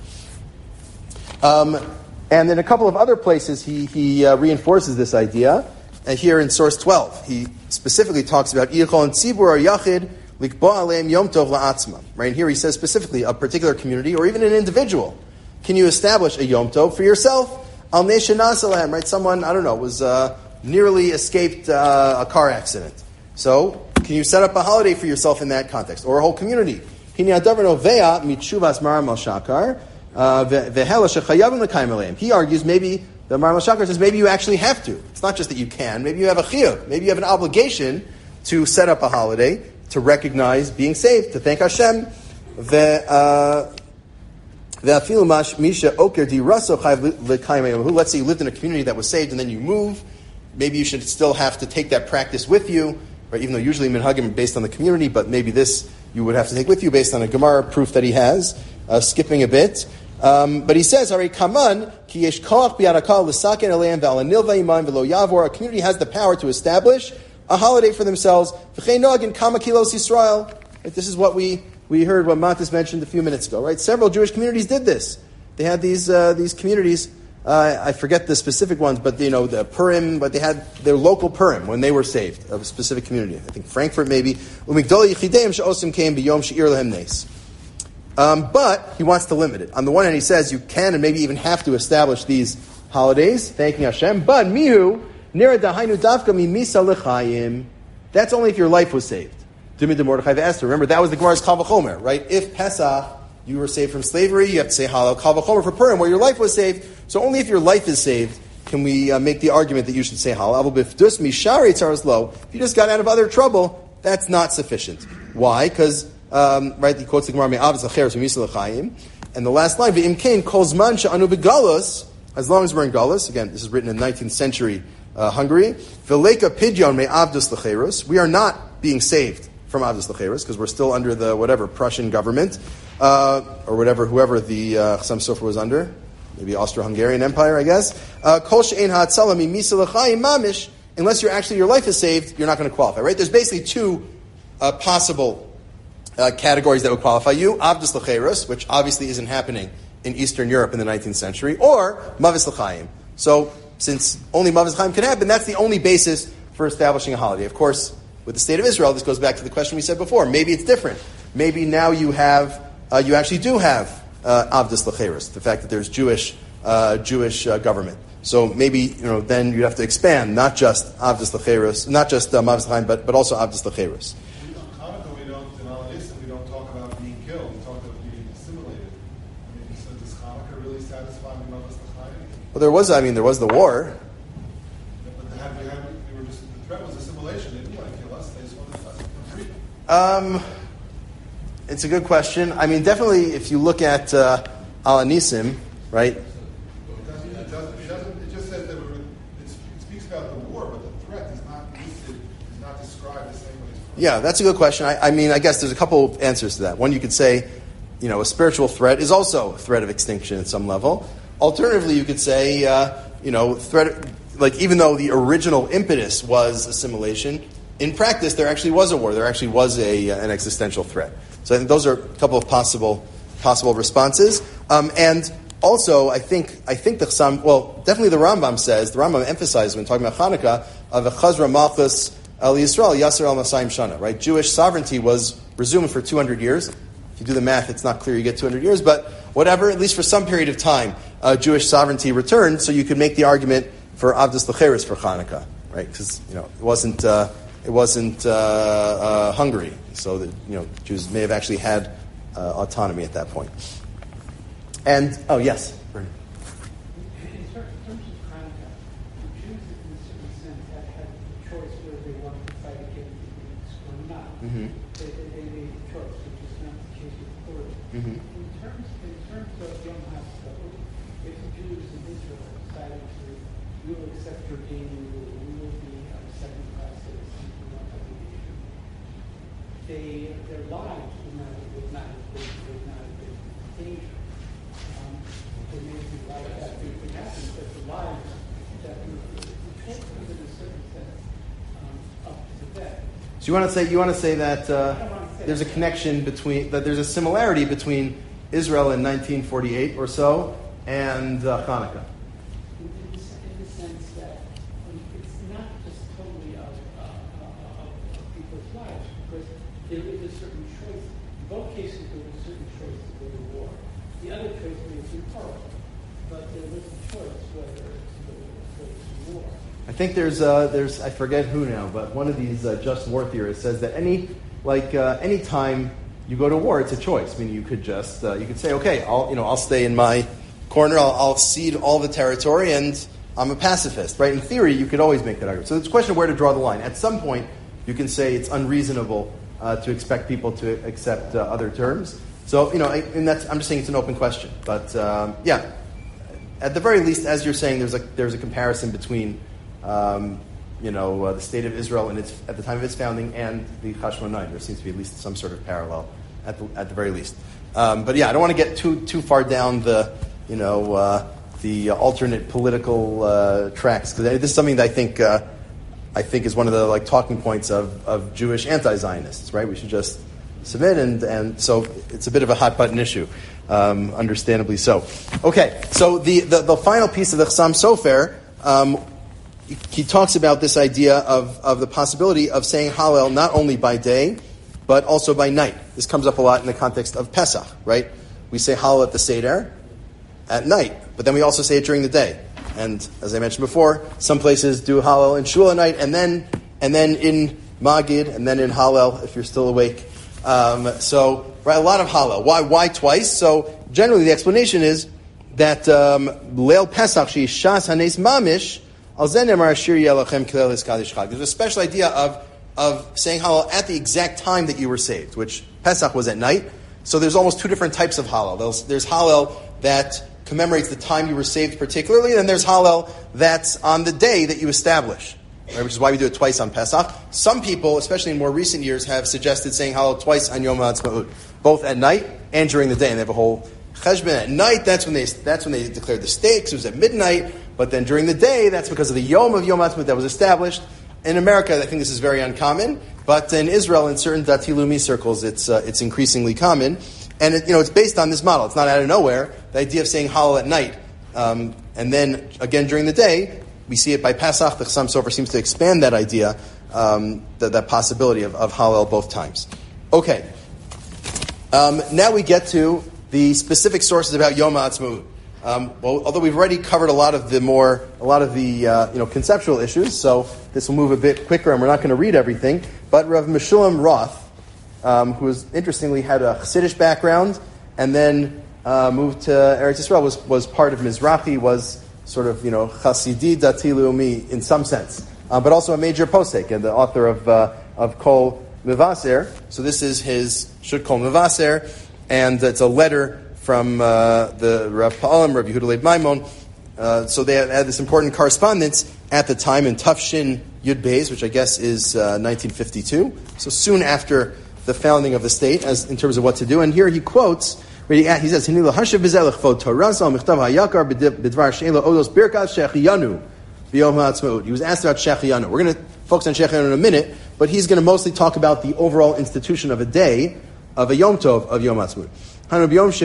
And in a couple of other places, he reinforces this idea. And here in source 12, he specifically talks about Yichol and Tzibur or Yachid Likbo Aleim Yom Tov La'atzma. Right here, he says specifically a particular community or even an individual. Can you establish a Yom Tov for yourself? Al Neshanas Aleim, right? Someone, I don't know, was nearly escaped a car accident. So, can you set up a holiday for yourself in that context? Or a whole community? He argues maybe, the Maram Shakar says maybe you actually have to. It's not just that you can. Maybe you have a chiyuv. Maybe you have an obligation to set up a holiday to recognize being saved, to thank Hashem. Let's say you lived in a community that was saved and then you move. Maybe you should still have to take that practice with you. Right, even though usually minhagim are based on the community, but maybe this you would have to take with you based on a Gemara proof that he has, skipping a bit. But he says, a community has the power to establish a holiday for themselves. Right? This is what we heard what Matis mentioned a few minutes ago. Right? Several Jewish communities did this. They had these communities. I forget the specific ones, but the Purim. But they had their local Purim when they were saved of a specific community. I think Frankfurt maybe. But he wants to limit it. On the one hand, he says you can and maybe even have to establish these holidays, thanking Hashem. But mihu nera dahainu dafka mimisa lechayim. That's only if your life was saved. Dimi de Mordechai ve'Esther. Remember, that was the Gemara's Kal V'chomer, right? If Pesach, you were saved from slavery, you have to say Halal Kal V'chomer for Purim, where your life was saved. So only if your life is saved can we make the argument that you should say Halal. If you just got out of other trouble, that's not sufficient. Why? Because, right, he quotes the Gemara, and the last line, V'imkein kol zman she'anu begalus, as long as we're in Galus, again, this is written in 19th century Hungary, V'leika pidyon me'avdus l'cherus, we are not being saved from Avdus L'Cheres, because we're still under the whatever Prussian government, or whoever the Chassam Sofer was under, maybe Austro-Hungarian Empire, I guess. Kol she'ein ha'atzala mimisa l'chayim mamish, unless your life is saved, you're not going to qualify, right? There's basically two possible categories that would qualify you. Avdus L'Cheres, which obviously isn't happening in Eastern Europe in the 19th century, or Mavis L'Chaim. So, since only Mavis L'Chaim can happen, that's the only basis for establishing a holiday. Of course, with the state of Israel, this goes back to the question we said before. Maybe it's different. Maybe now you actually do have Avdus L'Cheres, the fact that there's Jewish government. So maybe then you have to expand not just Avdus L'Cheres, not just Mavis L'Chaim, but also Avdus L'Cheres. In Hanukkah, we don't talk about being killed. We talk about being assimilated. So does Hanukkah really satisfy Mavis L'Chaim? Well, there was the war. It's a good question. I mean, definitely, if you look at Al Anisim, right? It just says that it speaks about the war, but the threat is not listed, is not described the same way as. Yeah, that's a good question. I mean, I guess there's a couple answers to that. One, you could say, a spiritual threat is also a threat of extinction at some level. Alternatively, you could say, threat, like even though the original impetus was assimilation, in practice, there actually was a war. There actually was an existential threat. So I think those are a couple of possible responses. And also, I think the Chassam, definitely the Rambam emphasizes when talking about Hanukkah, V'chazra Malchus al Yisrael Yasser al Masayim Shana, right? Jewish sovereignty was resumed for 200 years. If you do the math, it's not clear you get 200 years, but whatever, at least for some period of time, Jewish sovereignty returned, so you could make the argument for Avdus L'Cheres for Hanukkah, right? Because, it wasn't Hungary, so that Jews may have actually had autonomy at that point. And yes, Bernie. In terms of Hanukkah, the Jews, in a certain sense, have had the choice whether they want to fight against the Greeks or not. Mm-hmm. They made the choice, which is not the case with Purim. Mm-hmm. In terms of Yom HaSukkot, if the Jews in Israel decided to, we will accept your game rule, we will be second-class citizens, we won't have the issue. Their lives would not have been in danger. There may be like that could happen, but the lives that the choice was in a certain sense up to the death. So you want to say that there's a connection that there's a similarity between Israel in 1948 or so and Hanukkah. In the sense that it's not just totally of people's lives, because there is a certain choice. In both cases, there was a certain choice to go to war. The other choice may have been horrible, but there was a choice whether to go to war. I think there's I forget who now, but one of these just war theorists says that any time you go to war, it's a choice. I mean, you could just you could say, okay, I'll stay in my corner, I'll cede all the territory, and I'm a pacifist, right? In theory, you could always make that argument. So it's a question of where to draw the line. At some point, you can say it's unreasonable to expect people to accept other terms. So and I'm just saying it's an open question. But at the very least, as you're saying, there's a comparison between the state of Israel at the time of its founding and the Hashmonaim. There seems to be at least some sort of parallel at the very least. But I don't want to get too far down the alternate political tracks, because this is something that I think is one of the talking points of Jewish anti-Zionists. Right? We should just submit, and so it's a bit of a hot button issue, understandably so. Okay, so the final piece of the Chassam Sofer, he talks about this idea of the possibility of saying Hallel not only by day, but also by night. This comes up a lot in the context of Pesach, right? We say Hallel at the Seder at night, but then we also say it during the day. And as I mentioned before, some places do Hallel in Shul at night, and then in Magid, and then in Hallel if you're still awake. So, right, a lot of Hallel. Why twice? So, generally the explanation is that Leil Pesach she'ishas hanes mamish al zen emar ashir yelachem kilel hiskadish chag. There's a special idea of saying Hallel at the exact time that you were saved, which Pesach was at night. So there's almost two different types of Hallel. There's Hallel that commemorates the time you were saved particularly, and then there's Hallel that's on the day that you establish, right, which is why we do it twice on Pesach. Some people, especially in more recent years, have suggested saying Hallel twice on Yom HaAtzmaut, both at night and during the day, and they have a whole cheshbon at night. That's when they declared the stakes. It was at midnight, but then during the day, that's because of the Yom of Yom HaAtzmaut that was established. In America, I think this is very uncommon, but in Israel, in certain Dati Leumi circles, it's increasingly common. And it's based on this model. It's not out of nowhere. The idea of saying Hallel at night, and then again during the day, we see it by Pesach. The Chassam Sofer seems to expand that idea, that possibility of Hallel both times. Okay. Now we get to the specific sources about Yom HaAtzmaut. Well, although we've already covered a lot of the conceptual issues, so this will move a bit quicker, and we're not going to read everything. But Rav Meshulam Roth, who interestingly had a Chassidish background and then moved to Eretz Yisrael, was part of Mizrahi, was sort of Chassidi Dati Leumi in some sense, but also a major posek and the author of Kol Mevaser. So this is his Shut Kol Mevaser, and it's a letter from the Rav Pa'alim, Rav Yehuda Leib Maimon. So they had this important correspondence at the time in Tafshin Yud Beis, which I guess is 1952. So soon after the founding of the state, as in terms of what to do. And here he quotes, he says, he was asked about Shechianu. We're going to focus on Shechianu in a minute, but he's going to mostly talk about the overall institution of a day, of a Yom Tov, of Yom HaAtzmaut. Right?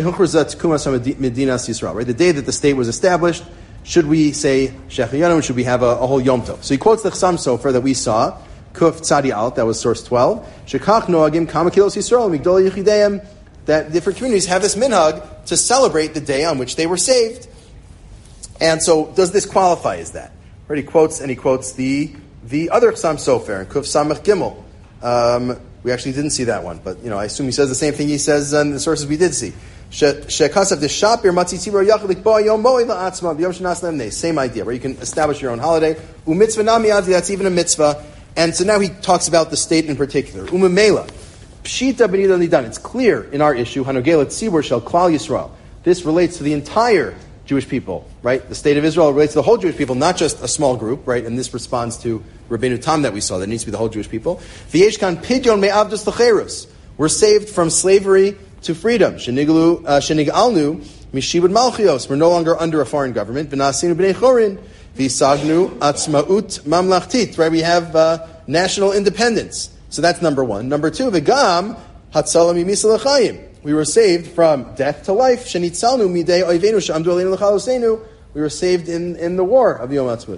The day that the state was established, should we say Shechianu, and should we have a whole Yom Tov? So he quotes the Chassam Sofer that we saw, Kuf Tzadi Alt, that was source 12. Shekach Noagim Kama Kilos Yisrael Migdol Yechideim, that different communities have this minhag to celebrate the day on which they were saved. And so, does this qualify as that? Right, he quotes the other Chassam Sofer, Kuf Samach Gimel. We actually didn't see that one, but I assume he says the same thing he says in the sources we did see. Shekasav Deshapir Matzitzibur Yachlik Bo Yom Moed LaAtzma B'Yom Shenas Lemnei. Same idea, where you can establish your own holiday. U'mitzvah Nami Adli, that's even a mitzvah. And so now he talks about the state in particular. Umemela, Pshita B'Nidan Lidan. It's clear in our issue, Hanogelet Tzibur Shel Klal Yisrael. This relates to the entire Jewish people, right? The state of Israel relates to the whole Jewish people, not just a small group, right? And this responds to Rabbeinu Tam that we saw. That needs to be the whole Jewish people. V'yeshkan Pidyon Me'avdus L'Cherus. We're saved from slavery to freedom. Shenigalnu Mishibud Malchios. We're no longer under a foreign government. V'nasinu B'nei Chorin. V'isagnu Atzmaut Mamlachtit. Right? We have national independence. So that's number one. Number two, V'gam Hatzalam Yimisa L'Chaim. We were saved from death to life. Shenitzalnu Midei Oivenu She'amdu Aleinu L'Chalosenu. We were saved in the war of Yom HaAtzmaut.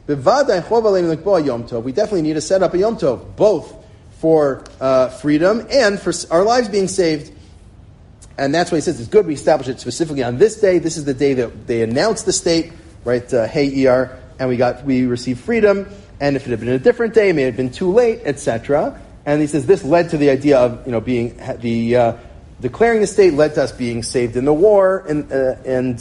We definitely need to set up a Yom Tov, both for freedom and for our lives being saved. And that's why he says it's good we establish it specifically on this day. This is the day that they announced the state, right? Hey ER, and we received freedom. And if it had been a different day, it may have been too late, etc. And he says this led to the idea of being declaring the state led to us being saved in the war, and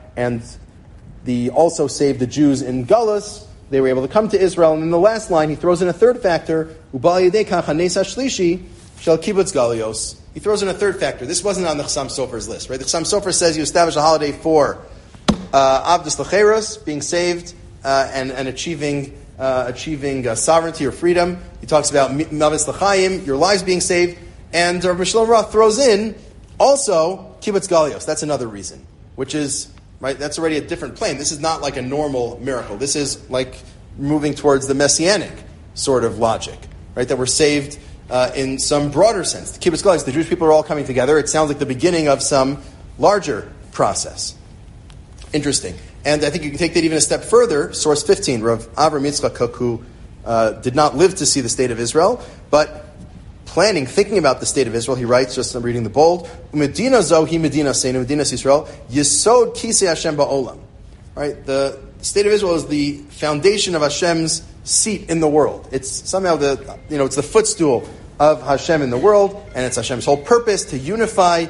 also saved the Jews in Galus. They were able to come to Israel. And in the last line, he throws in a third factor. Ubal yedei kach hanes hashlishi shel kibbutz galios. He throws in a third factor. This wasn't on the Chassam Sofer's list, right? The Chassam Sofer says you establish a holiday for Avdus L'Cheros, being saved and achieving sovereignty or freedom. He talks about Mavis L'Chaim, your lives being saved. And Rav Meshulam Roth throws in also kibbutz galios. That's another reason, which is, right, that's already a different plane. This is not like a normal miracle. This is like moving towards the messianic sort of logic, right? That we're saved in some broader sense. The Kibbutz Galus, the Jewish people are all coming together. It sounds like the beginning of some larger process. Interesting. And I think you can take that even a step further. Source 15, Rav Avram Yitzchak Kook, who did not live to see the state of Israel, but thinking about the state of Israel, he writes, just I'm reading the bold, Medina Zohi Medina Seinu Medina Yisrael Yesod Kisei Hashem Ba'olam. Right? The state of Israel is the foundation of Hashem's seat in the world. It's somehow it's the footstool of Hashem in the world, and it's Hashem's whole purpose to unify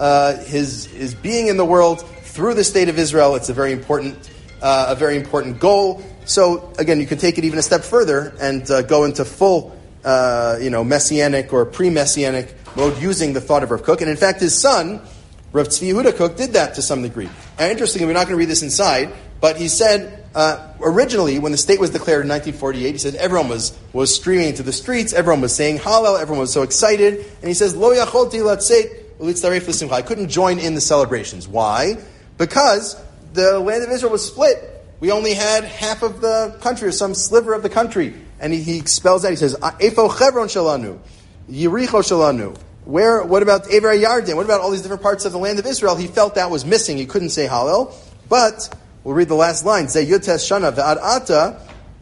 his being in the world through the state of Israel. It's a very important goal. So again, you can take it even a step further and go into full, messianic or pre-messianic mode using the thought of Rav Kook. And in fact, his son, Rav Tzvi Yehuda Kook, did that to some degree. And interestingly, we're not going to read this inside, but he said originally, when the state was declared in 1948, he said everyone was streaming into the streets, everyone was saying Hallel, everyone was so excited, and he says, Lo yacholti latzeit ulitzaref l'simcha. I couldn't join in the celebrations. Why? Because the land of Israel was split. We only had half of the country, or some sliver of the country. And he spells out, he says, Efo Chevron shalanu, Yericho shalanu. What about Ever Yarden? What about all these different parts of the land of Israel? He felt that was missing. He couldn't say Hallel. But, we'll read the last line, Ze Yutes Shana Ve'ad Ata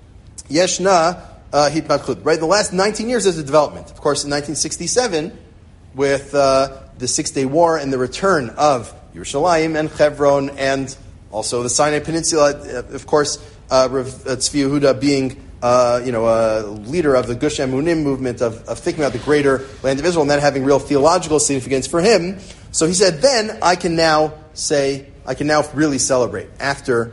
Yeshna Hitpatchut. Right, the last 19 years there's a development. Of course, in 1967, with the Six-Day War and the return of Yerushalayim and Hebron and also the Sinai Peninsula, of course, Rav Tzvi Yehuda being a leader of the Gush Emunim movement of thinking about the greater land of Israel and that having real theological significance for him. So he said, then I can now really celebrate after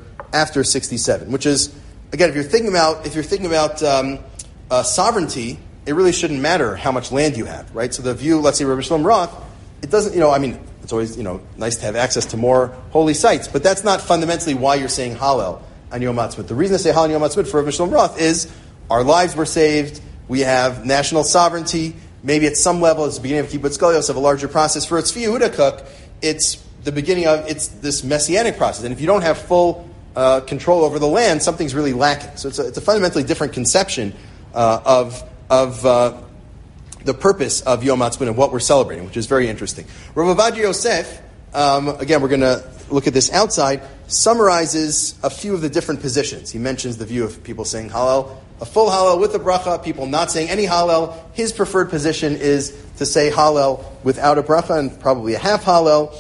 67, which is, again, if you're thinking about sovereignty, it really shouldn't matter how much land you have, right? So the view, let's say Rabbi Shalom Roth, it doesn't, it's always, nice to have access to more holy sites, but that's not fundamentally why you're saying Hallel on Yom HaAtzmaut. The reason I say Hallel on Yom HaAtzmaut for Rabbi Shalom Roth is our lives were saved, we have national sovereignty, maybe at some level it's the beginning of Kibbutz Galuyos of a larger process. For Tzvi Yehuda Kook, it's the beginning of, it's this messianic process, and if you don't have full control over the land, something's really lacking. So it's a fundamentally different conception of the purpose of Yom HaAtzmaut and what we're celebrating, which is very interesting. Rav Ovadia Yosef, again, we're going to look at this outside, summarizes a few of the different positions. He mentions the view of people saying Hallel, a full Hallel with a bracha, people not saying any Hallel. His preferred position is to say Hallel without a bracha and probably a half Hallel.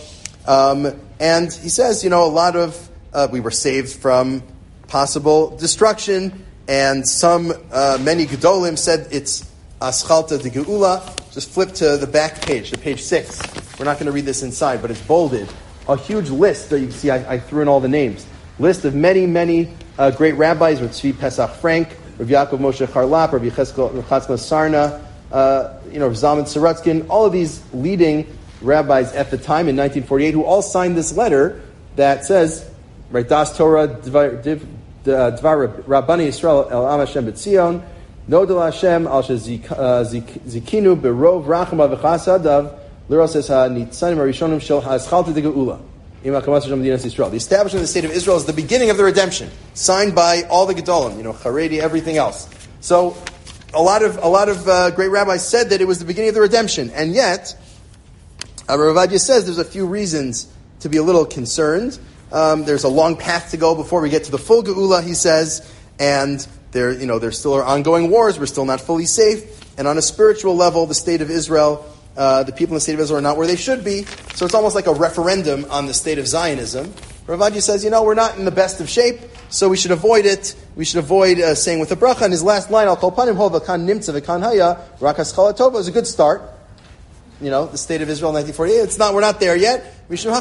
And he says, a lot of, we were saved from possible destruction, and many Gedolim said it's Aschalta de Geula. Just flip to the back page, to page 6. We're not going to read this inside, but it's bolded. A huge list that you can see, I threw in all the names. List of many, many great rabbis, Rav Tzvi Pesach Frank, Rav Yaakov Moshe Charlap, Rav Yechatzkel Sarna, Rav Zalman Saratskin, all of these leading rabbis at the time in 1948 who all signed this letter that says, right, Das Torah Dvar Rabbani Yisrael El Am Hashem B'Tzion, Nodel Hashem Al Zikinu Berov Rachama V'Chasadav L'Roses HaNitzanim HaRishonim Shel HaSchalta De Geula Im HaKamas Hashem B'Dinas Yisrael. The establishment of the state of Israel is the beginning of the redemption, signed by all the Gedolim, Haredi, everything else. So a lot of great rabbis said that it was the beginning of the redemption, and yet Rav Ovadia says there's a few reasons to be a little concerned. There's a long path to go before we get to the full Geula, he says, and there still are ongoing wars. We're still not fully safe. And on a spiritual level, the state of Israel, the people in the state of Israel are not where they should be. So it's almost like a referendum on the state of Zionism. Rav Ovadia says, we're not in the best of shape, so we should avoid it. We should avoid saying with a bracha. And his last line, Al kol panim ho v'kan nimtza v'kan haya, rak haschala tova, is a good start. The state of Israel in 1948. We're not there yet. So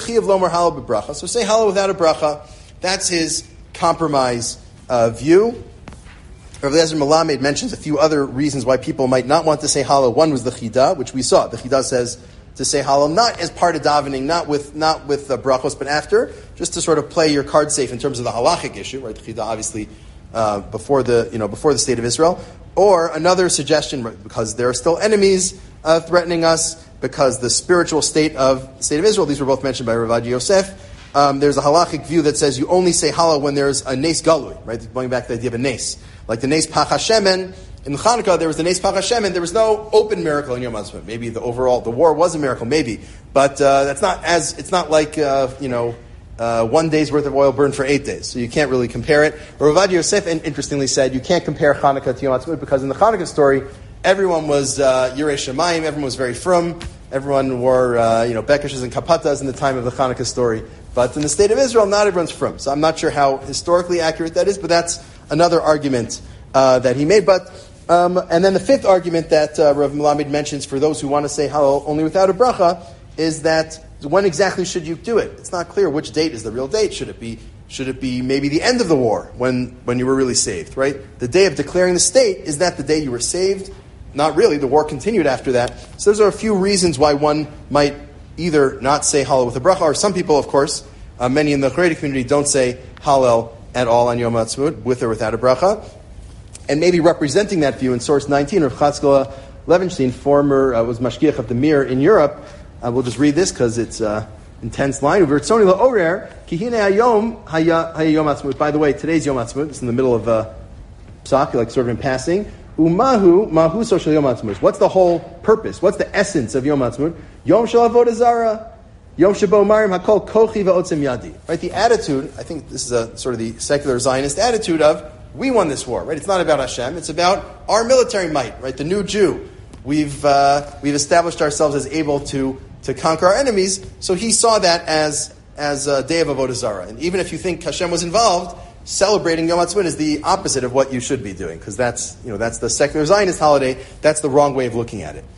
say Hallel without a bracha. That's his compromise view. Rav Eliezer Melamed mentions a few other reasons why people might not want to say Hallel. One was the Chida, which we saw. The Chida says to say Hallel not as part of davening, not with brachos, but after, just to sort of play your card safe in terms of the halachic issue. Right, the Chida obviously before the state of Israel. Or another suggestion, because there are still enemies threatening us, because the spiritual state of Israel, these were both mentioned by Rav Ovadia Yosef, there's a halachic view that says you only say Hallel when there's a nes galui, right? Going back to the idea of a nes. Like the nes pach hashemen, In Chanukah, there was the Nes Pach Hashem, and there was no open miracle in Yom Ha'atzmaut. Maybe the war was a miracle, maybe, but it's not like 1 day's worth of oil burned for 8 days, so you can't really compare it. Rav Ovadia Yosef, interestingly, said you can't compare Chanukah to Yom Ha'atzmaut because in the Chanukah story, everyone was Yirei Shamayim, everyone was very frum, everyone wore bekishes and kapatas in the time of the Chanukah story. But in the state of Israel, not everyone's frum. So I'm not sure how historically accurate that is, but that's another argument that he made. But and then the fifth argument that Rav Melamed mentions for those who want to say Hallel only without a bracha is that when exactly should you do it? It's not clear which date is the real date. Should it be maybe the end of the war when you were really saved, right? The day of declaring the state, is that the day you were saved? Not really. The war continued after that. So those are a few reasons why one might either not say Hallel with a bracha, or some people, of course, many in the Haredi community don't say Hallel at all on Yom Ha'atzmaut, with or without a bracha. And maybe representing that view in source 19, Rav Chatzkel Levenstein, was Mashgiach of the Mir in Europe. We'll just read this because it's intense line. By the way, today's Yom Ha'atzmaut. It's in the middle of Psak, like sort of in passing. Mahu social Yom Ha'atzmaut. What's the whole purpose? What's the essence of Yom Ha'atzmaut? Yom Shel Avodah Zarah. Yom Shabo Marim Hakol Kochi Ve'otzem Yadi. Right? The attitude, I think this is a sort of the secular Zionist attitude of, we won this war, right? It's not about Hashem. It's about our military might, right? The new Jew. We've established ourselves as able to conquer our enemies. So he saw that as a day of Avodah Zarah. And even if you think Hashem was involved, celebrating Yom Ha'atzmaut is the opposite of what you should be doing, because that's the secular Zionist holiday. That's the wrong way of looking at it.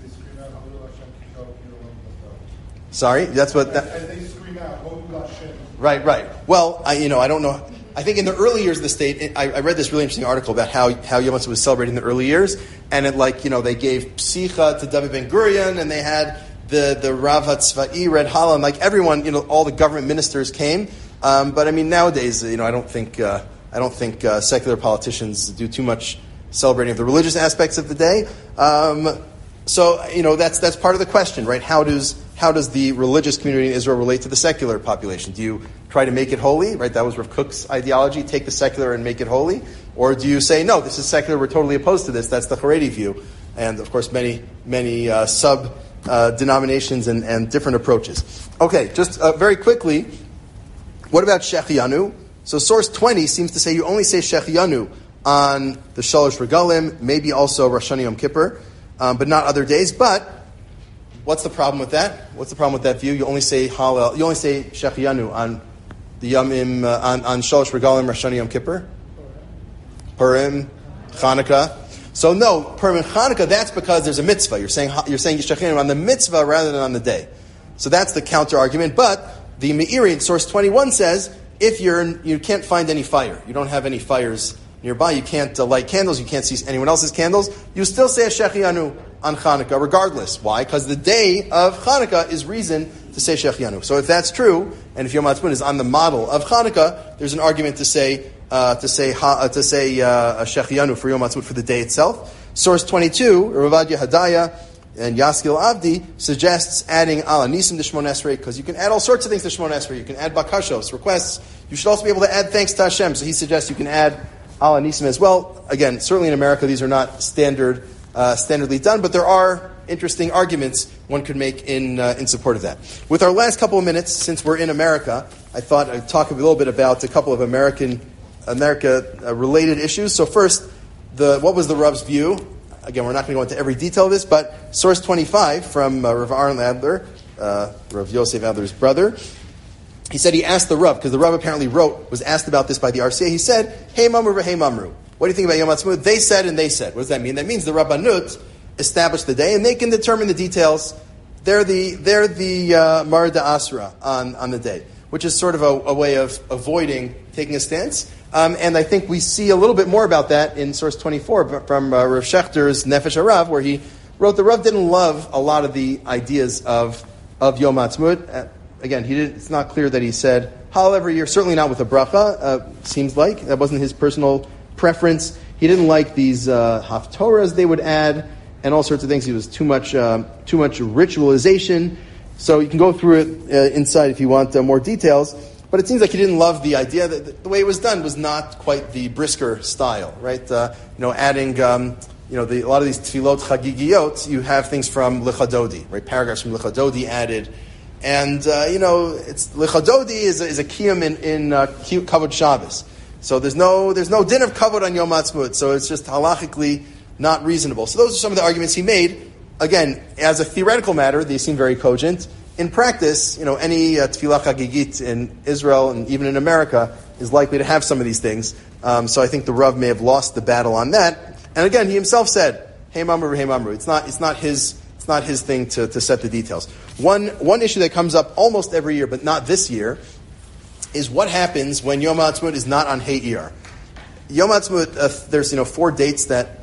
Sorry, that's what. As they scream out, Hodu Hashem. Right. Well, I don't know. I think in the early years of the state, I read this really interesting article about how Yom Ha'atzmaut was celebrated in the early years, and they gave psicha to David Ben Gurion, and they had the Rav HaTzva'i read Hallel, and like everyone, all the government ministers came. But I mean, nowadays, I don't think secular politicians do too much celebrating of the religious aspects of the day. So that's part of the question, right? How does the religious community in Israel relate to the secular population? Do you try to make it holy, right? That was Rav Kook's ideology, take the secular and make it holy. Or do you say, no, this is secular, we're totally opposed to this? That's the Haredi view. And of course, many sub-denominations and different approaches. Okay, just very quickly, what about Shechianu? So source 20 seems to say you only say Shechianu on the Shalosh Regalim, maybe also Rosh Hashanah Yom Kippur, but not other days. But what's the problem with that? What's the problem with that view? You only say Hallel, you only say Shechianu on the Yomim, on Shalosh Regalim, Rosh Hashanah Yom Kippur, Purim, Chanukah. So no, Purim and Chanukah, that's because there's a mitzvah. You're saying Shechianu on the mitzvah rather than on the day. So that's the counter argument. But the Meiri in source 21 says if you can't find any fire, you don't have any fires nearby, you can't light candles, you can't see anyone else's candles, you still say a Shechianu on Chanukah regardless. Why? Because the day of Chanukah is reason to say Shechianu. So if that's true, and if Yom Ha'atzmaut is on the model of Chanukah, there's an argument to say a Shechianu for Yom Ha'atzmaut for the day itself. Source 22, Rav Ovadia Hadaya and Yaskil Avdi suggests adding Al Anisim to Shmon Esrei, because you can add all sorts of things to Shmon Esrei. You can add bakashos, requests. You should also be able to add thanks to Hashem. So he suggests you can add Al Anisim as well. Again, certainly in America these are not standardly done, but there are interesting arguments one could make in support of that. With our last couple of minutes, since we're in America, I thought I'd talk a little bit about a couple of America-related issues. So first, what was the Rav's view? Again, we're not going to go into every detail of this, but source 25 from Rav Aaron Adler, Rav Yosef Adler's brother, he said he asked the Rav, because the Rav apparently was asked about this by the RCA, he said, Hey Mamru, Hey Mamru. What do you think about Yom Ha'atzmaut? They said and they said. What does that mean? That means the Rabbanut established the day, and they can determine the details. They're the Marda Asra on the day, which is sort of a way of avoiding taking a stance. And I think we see a little bit more about that in source 24 from Rav Schechter's Nefesh HaRav, where he wrote the Rav didn't love a lot of the ideas of Yom Ha'atzmaut. Again, it's not clear that he said Hallel every year, certainly not with a bracha, seems like. That wasn't his personal preference. He didn't like these haftorahs they would add, and all sorts of things. He was too much ritualization. So you can go through it inside if you want more details. but it seems like he didn't love the idea that the way it was done was not quite the Brisker style, right? Adding, a lot of these tefillot chagigiyot, you have things from Lichadodi, right? Paragraphs from Lichadodi added. And, it's Lichadodi is a kiyum in Kavod Shabbos. So there's no din of Kavod on Yom Ha'atzmaut, so it's just halachically not reasonable. So those are some of the arguments he made. Again, as a theoretical matter, they seem very cogent. In practice, any tefillah chagigit in Israel and even in America is likely to have some of these things. So I think the Rav may have lost the battle on that. And again, he himself said, "Hey mamru, hey mamru." It's not his thing to set the details. One issue that comes up almost every year, but not this year, is what happens when Yom Ha'atzmaut is not on Hey Iyar. Yom Ha'atzmaut, there's 4 dates that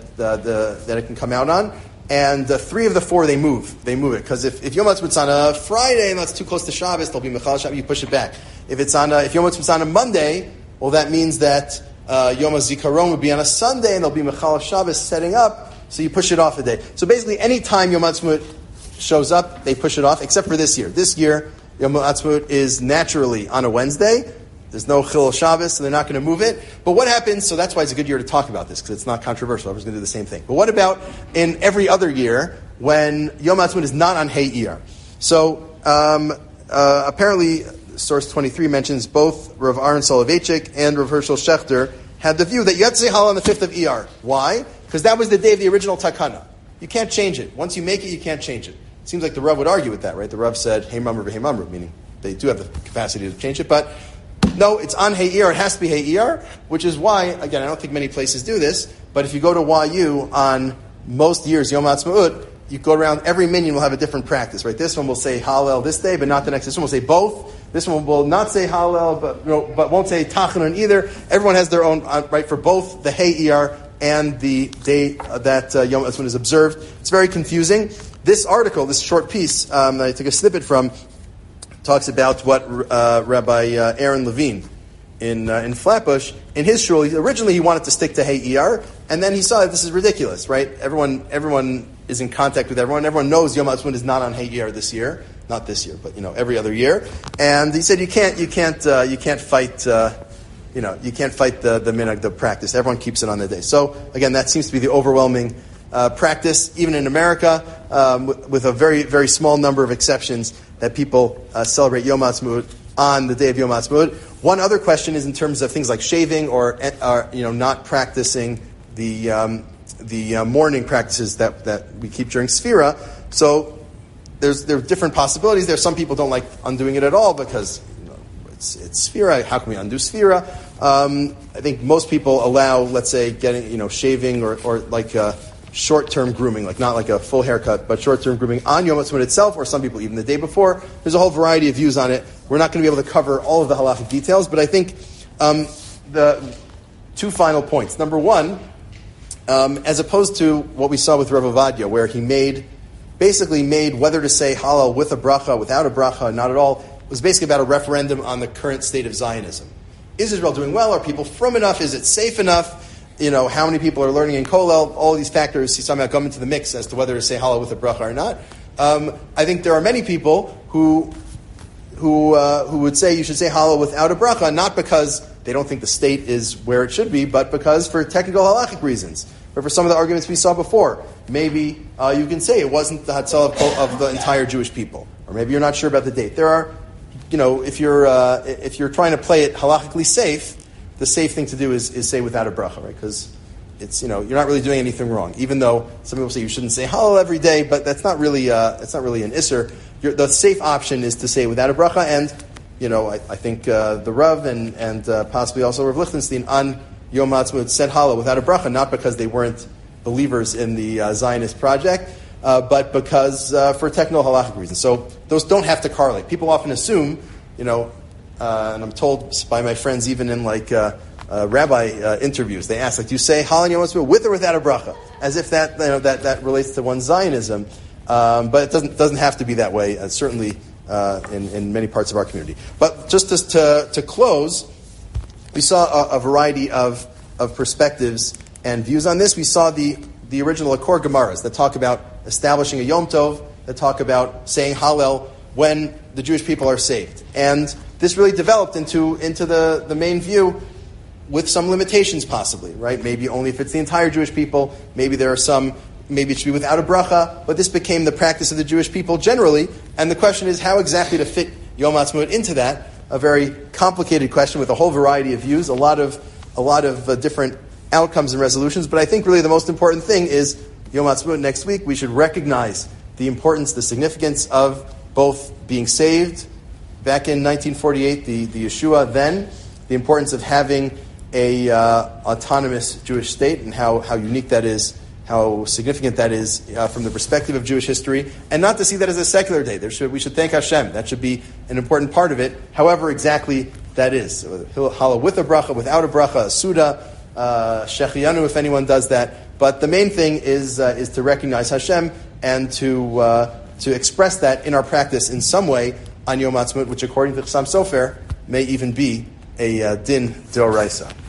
it can come out on. And 3 of the 4 they move it, because if Yom Ha'atzmaut's on a Friday and that's too close to Shabbos, there'll be Mechal Shabbos. You push it back. If Yom Ha'atzmaut's on a Monday, well, that means that Yom HaZikaron would be on a Sunday and there'll be Mechal Shabbos setting up, so you push it off a day. So basically, any time Yom Ha'atzmaut shows up, they push it off, except for this year. This year, Yom Ha'atzmaut is naturally on a Wednesday. There's no Chilul Shabbos, so they're not going to move it. But what happens, so that's why it's a good year to talk about this, because it's not controversial. Everyone's going to do the same thing. But what about in every other year when Yom Ha'atzmaut is not on Hey Iyar? So apparently, source 23 mentions both Rav Aaron Soloveitchik and Rav Hershel Schechter had the view that you have to say Hallel on the 5th of Iyar. Why? Because that was the day of the original Takana. You can't change it. Once you make it, you can't change it. It seems like the Rav would argue with that, right? The Rav said, Hey Mamru, meaning they do have the capacity to change it, but no, it's on Hey Iyar. It has to be Hey Iyar, which is why, again, I don't think many places do this, but if you go to YU on most years, Yom Ha'atzmaut, you go around, every minyan will have a different practice, right? This one will say Hallel this day, but not the next. This one will say both. This one will not say Hallel, but won't say Tachanun either. Everyone has their own, right, for both the Hey Iyar and the day that Yom Ha'atzmaut is observed. It's very confusing. This article, this short piece that I took a snippet from, talks about what Rabbi Aaron Levine in Flatbush, in his shul, originally he wanted to stick to Hey Iyar, and then he saw that this is ridiculous, right? Everyone is in contact with everyone. Everyone knows Yom Ha'atzmaut is not on Hey Iyar this year. Not this year, but every other year. And he said you can't fight you can't fight the minhag, the practice. Everyone keeps it on the day. So again, that seems to be the overwhelming practice, even in America, with a very, very small number of exceptions, that people celebrate Yom Ha'atzmaut on the day of Yom Ha'atzmaut. One other question is in terms of things like shaving or not practicing the morning practices that we keep during Sfira. So there are different possibilities there. Some people don't like undoing it at all because it's Sfira. How can we undo Sfira? I think most people allow, let's say, getting shaving or like short-term grooming, like not like a full haircut, but short-term grooming on Yom Ha'atzmaut itself, or some people even the day before. There's a whole variety of views on it. We're not going to be able to cover all of the halachic details, but I think the 2 final points. Number 1, as opposed to what we saw with Rav Ovadia, where he basically made whether to say Hallel with a bracha, without a bracha, not at all, was basically about a referendum on the current state of Zionism. Is Israel doing well? Are people from enough? Is it safe enough? How many people are learning in Kollel? All these factors somehow come into the mix as to whether to say Hallel with a bracha or not. I think there are many people who would say you should say Hallel without a bracha, not because they don't think the state is where it should be, but because for technical halachic reasons, or for some of the arguments we saw before. Maybe you can say it wasn't the Hatzalah of the entire Jewish people, or maybe you're not sure about the date. There are, if you're trying to play it halachically safe, the safe thing to do is say without a bracha, right? Because it's you're not really doing anything wrong. Even though some people say you shouldn't say Hallel every day, but that's not really an isser. The safe option is to say without a bracha, and I think the Rav and possibly also Rav Lichtenstein on Yom Ha'atzmaut said Hallel without a bracha, not because they weren't believers in the Zionist project, but because for technical halachic reasons. So those don't have to correlate. People often assume, and I'm told by my friends, even in rabbi interviews, they ask, do you say Hallel Yom Ha'atzmaut with or without a bracha, as if that relates to one's Zionism. But it doesn't have to be that way. Certainly in many parts of our community. But just to close, we saw a variety of perspectives and views on this. We saw the original Akor Gemaras that talk about establishing a Yom Tov, that talk about saying Hallel when the Jewish people are saved. And this really developed into the main view, with some limitations possibly, right? Maybe only if it's the entire Jewish people. Maybe there are some, maybe it should be without a bracha. But this became the practice of the Jewish people generally. And the question is how exactly to fit Yom Ha'atzmaut into that. A very complicated question with a whole variety of views, a lot of different outcomes and resolutions. But I think really the most important thing is Yom Ha'atzmaut next week. We should recognize the importance, the significance of both being saved back in 1948, the Yeshua then, the importance of having a autonomous Jewish state and how unique that is, how significant that is from the perspective of Jewish history, and not to see that as a secular day. We should thank Hashem. That should be an important part of it, however exactly that is. So, Hallel with a bracha, without a bracha, a Suda, Shechianu if anyone does that. But the main thing is to recognize Hashem and to express that in our practice in some way on Yom Ha'atzmaut, which according to Chassam Sofer may even be a din d'oraisa.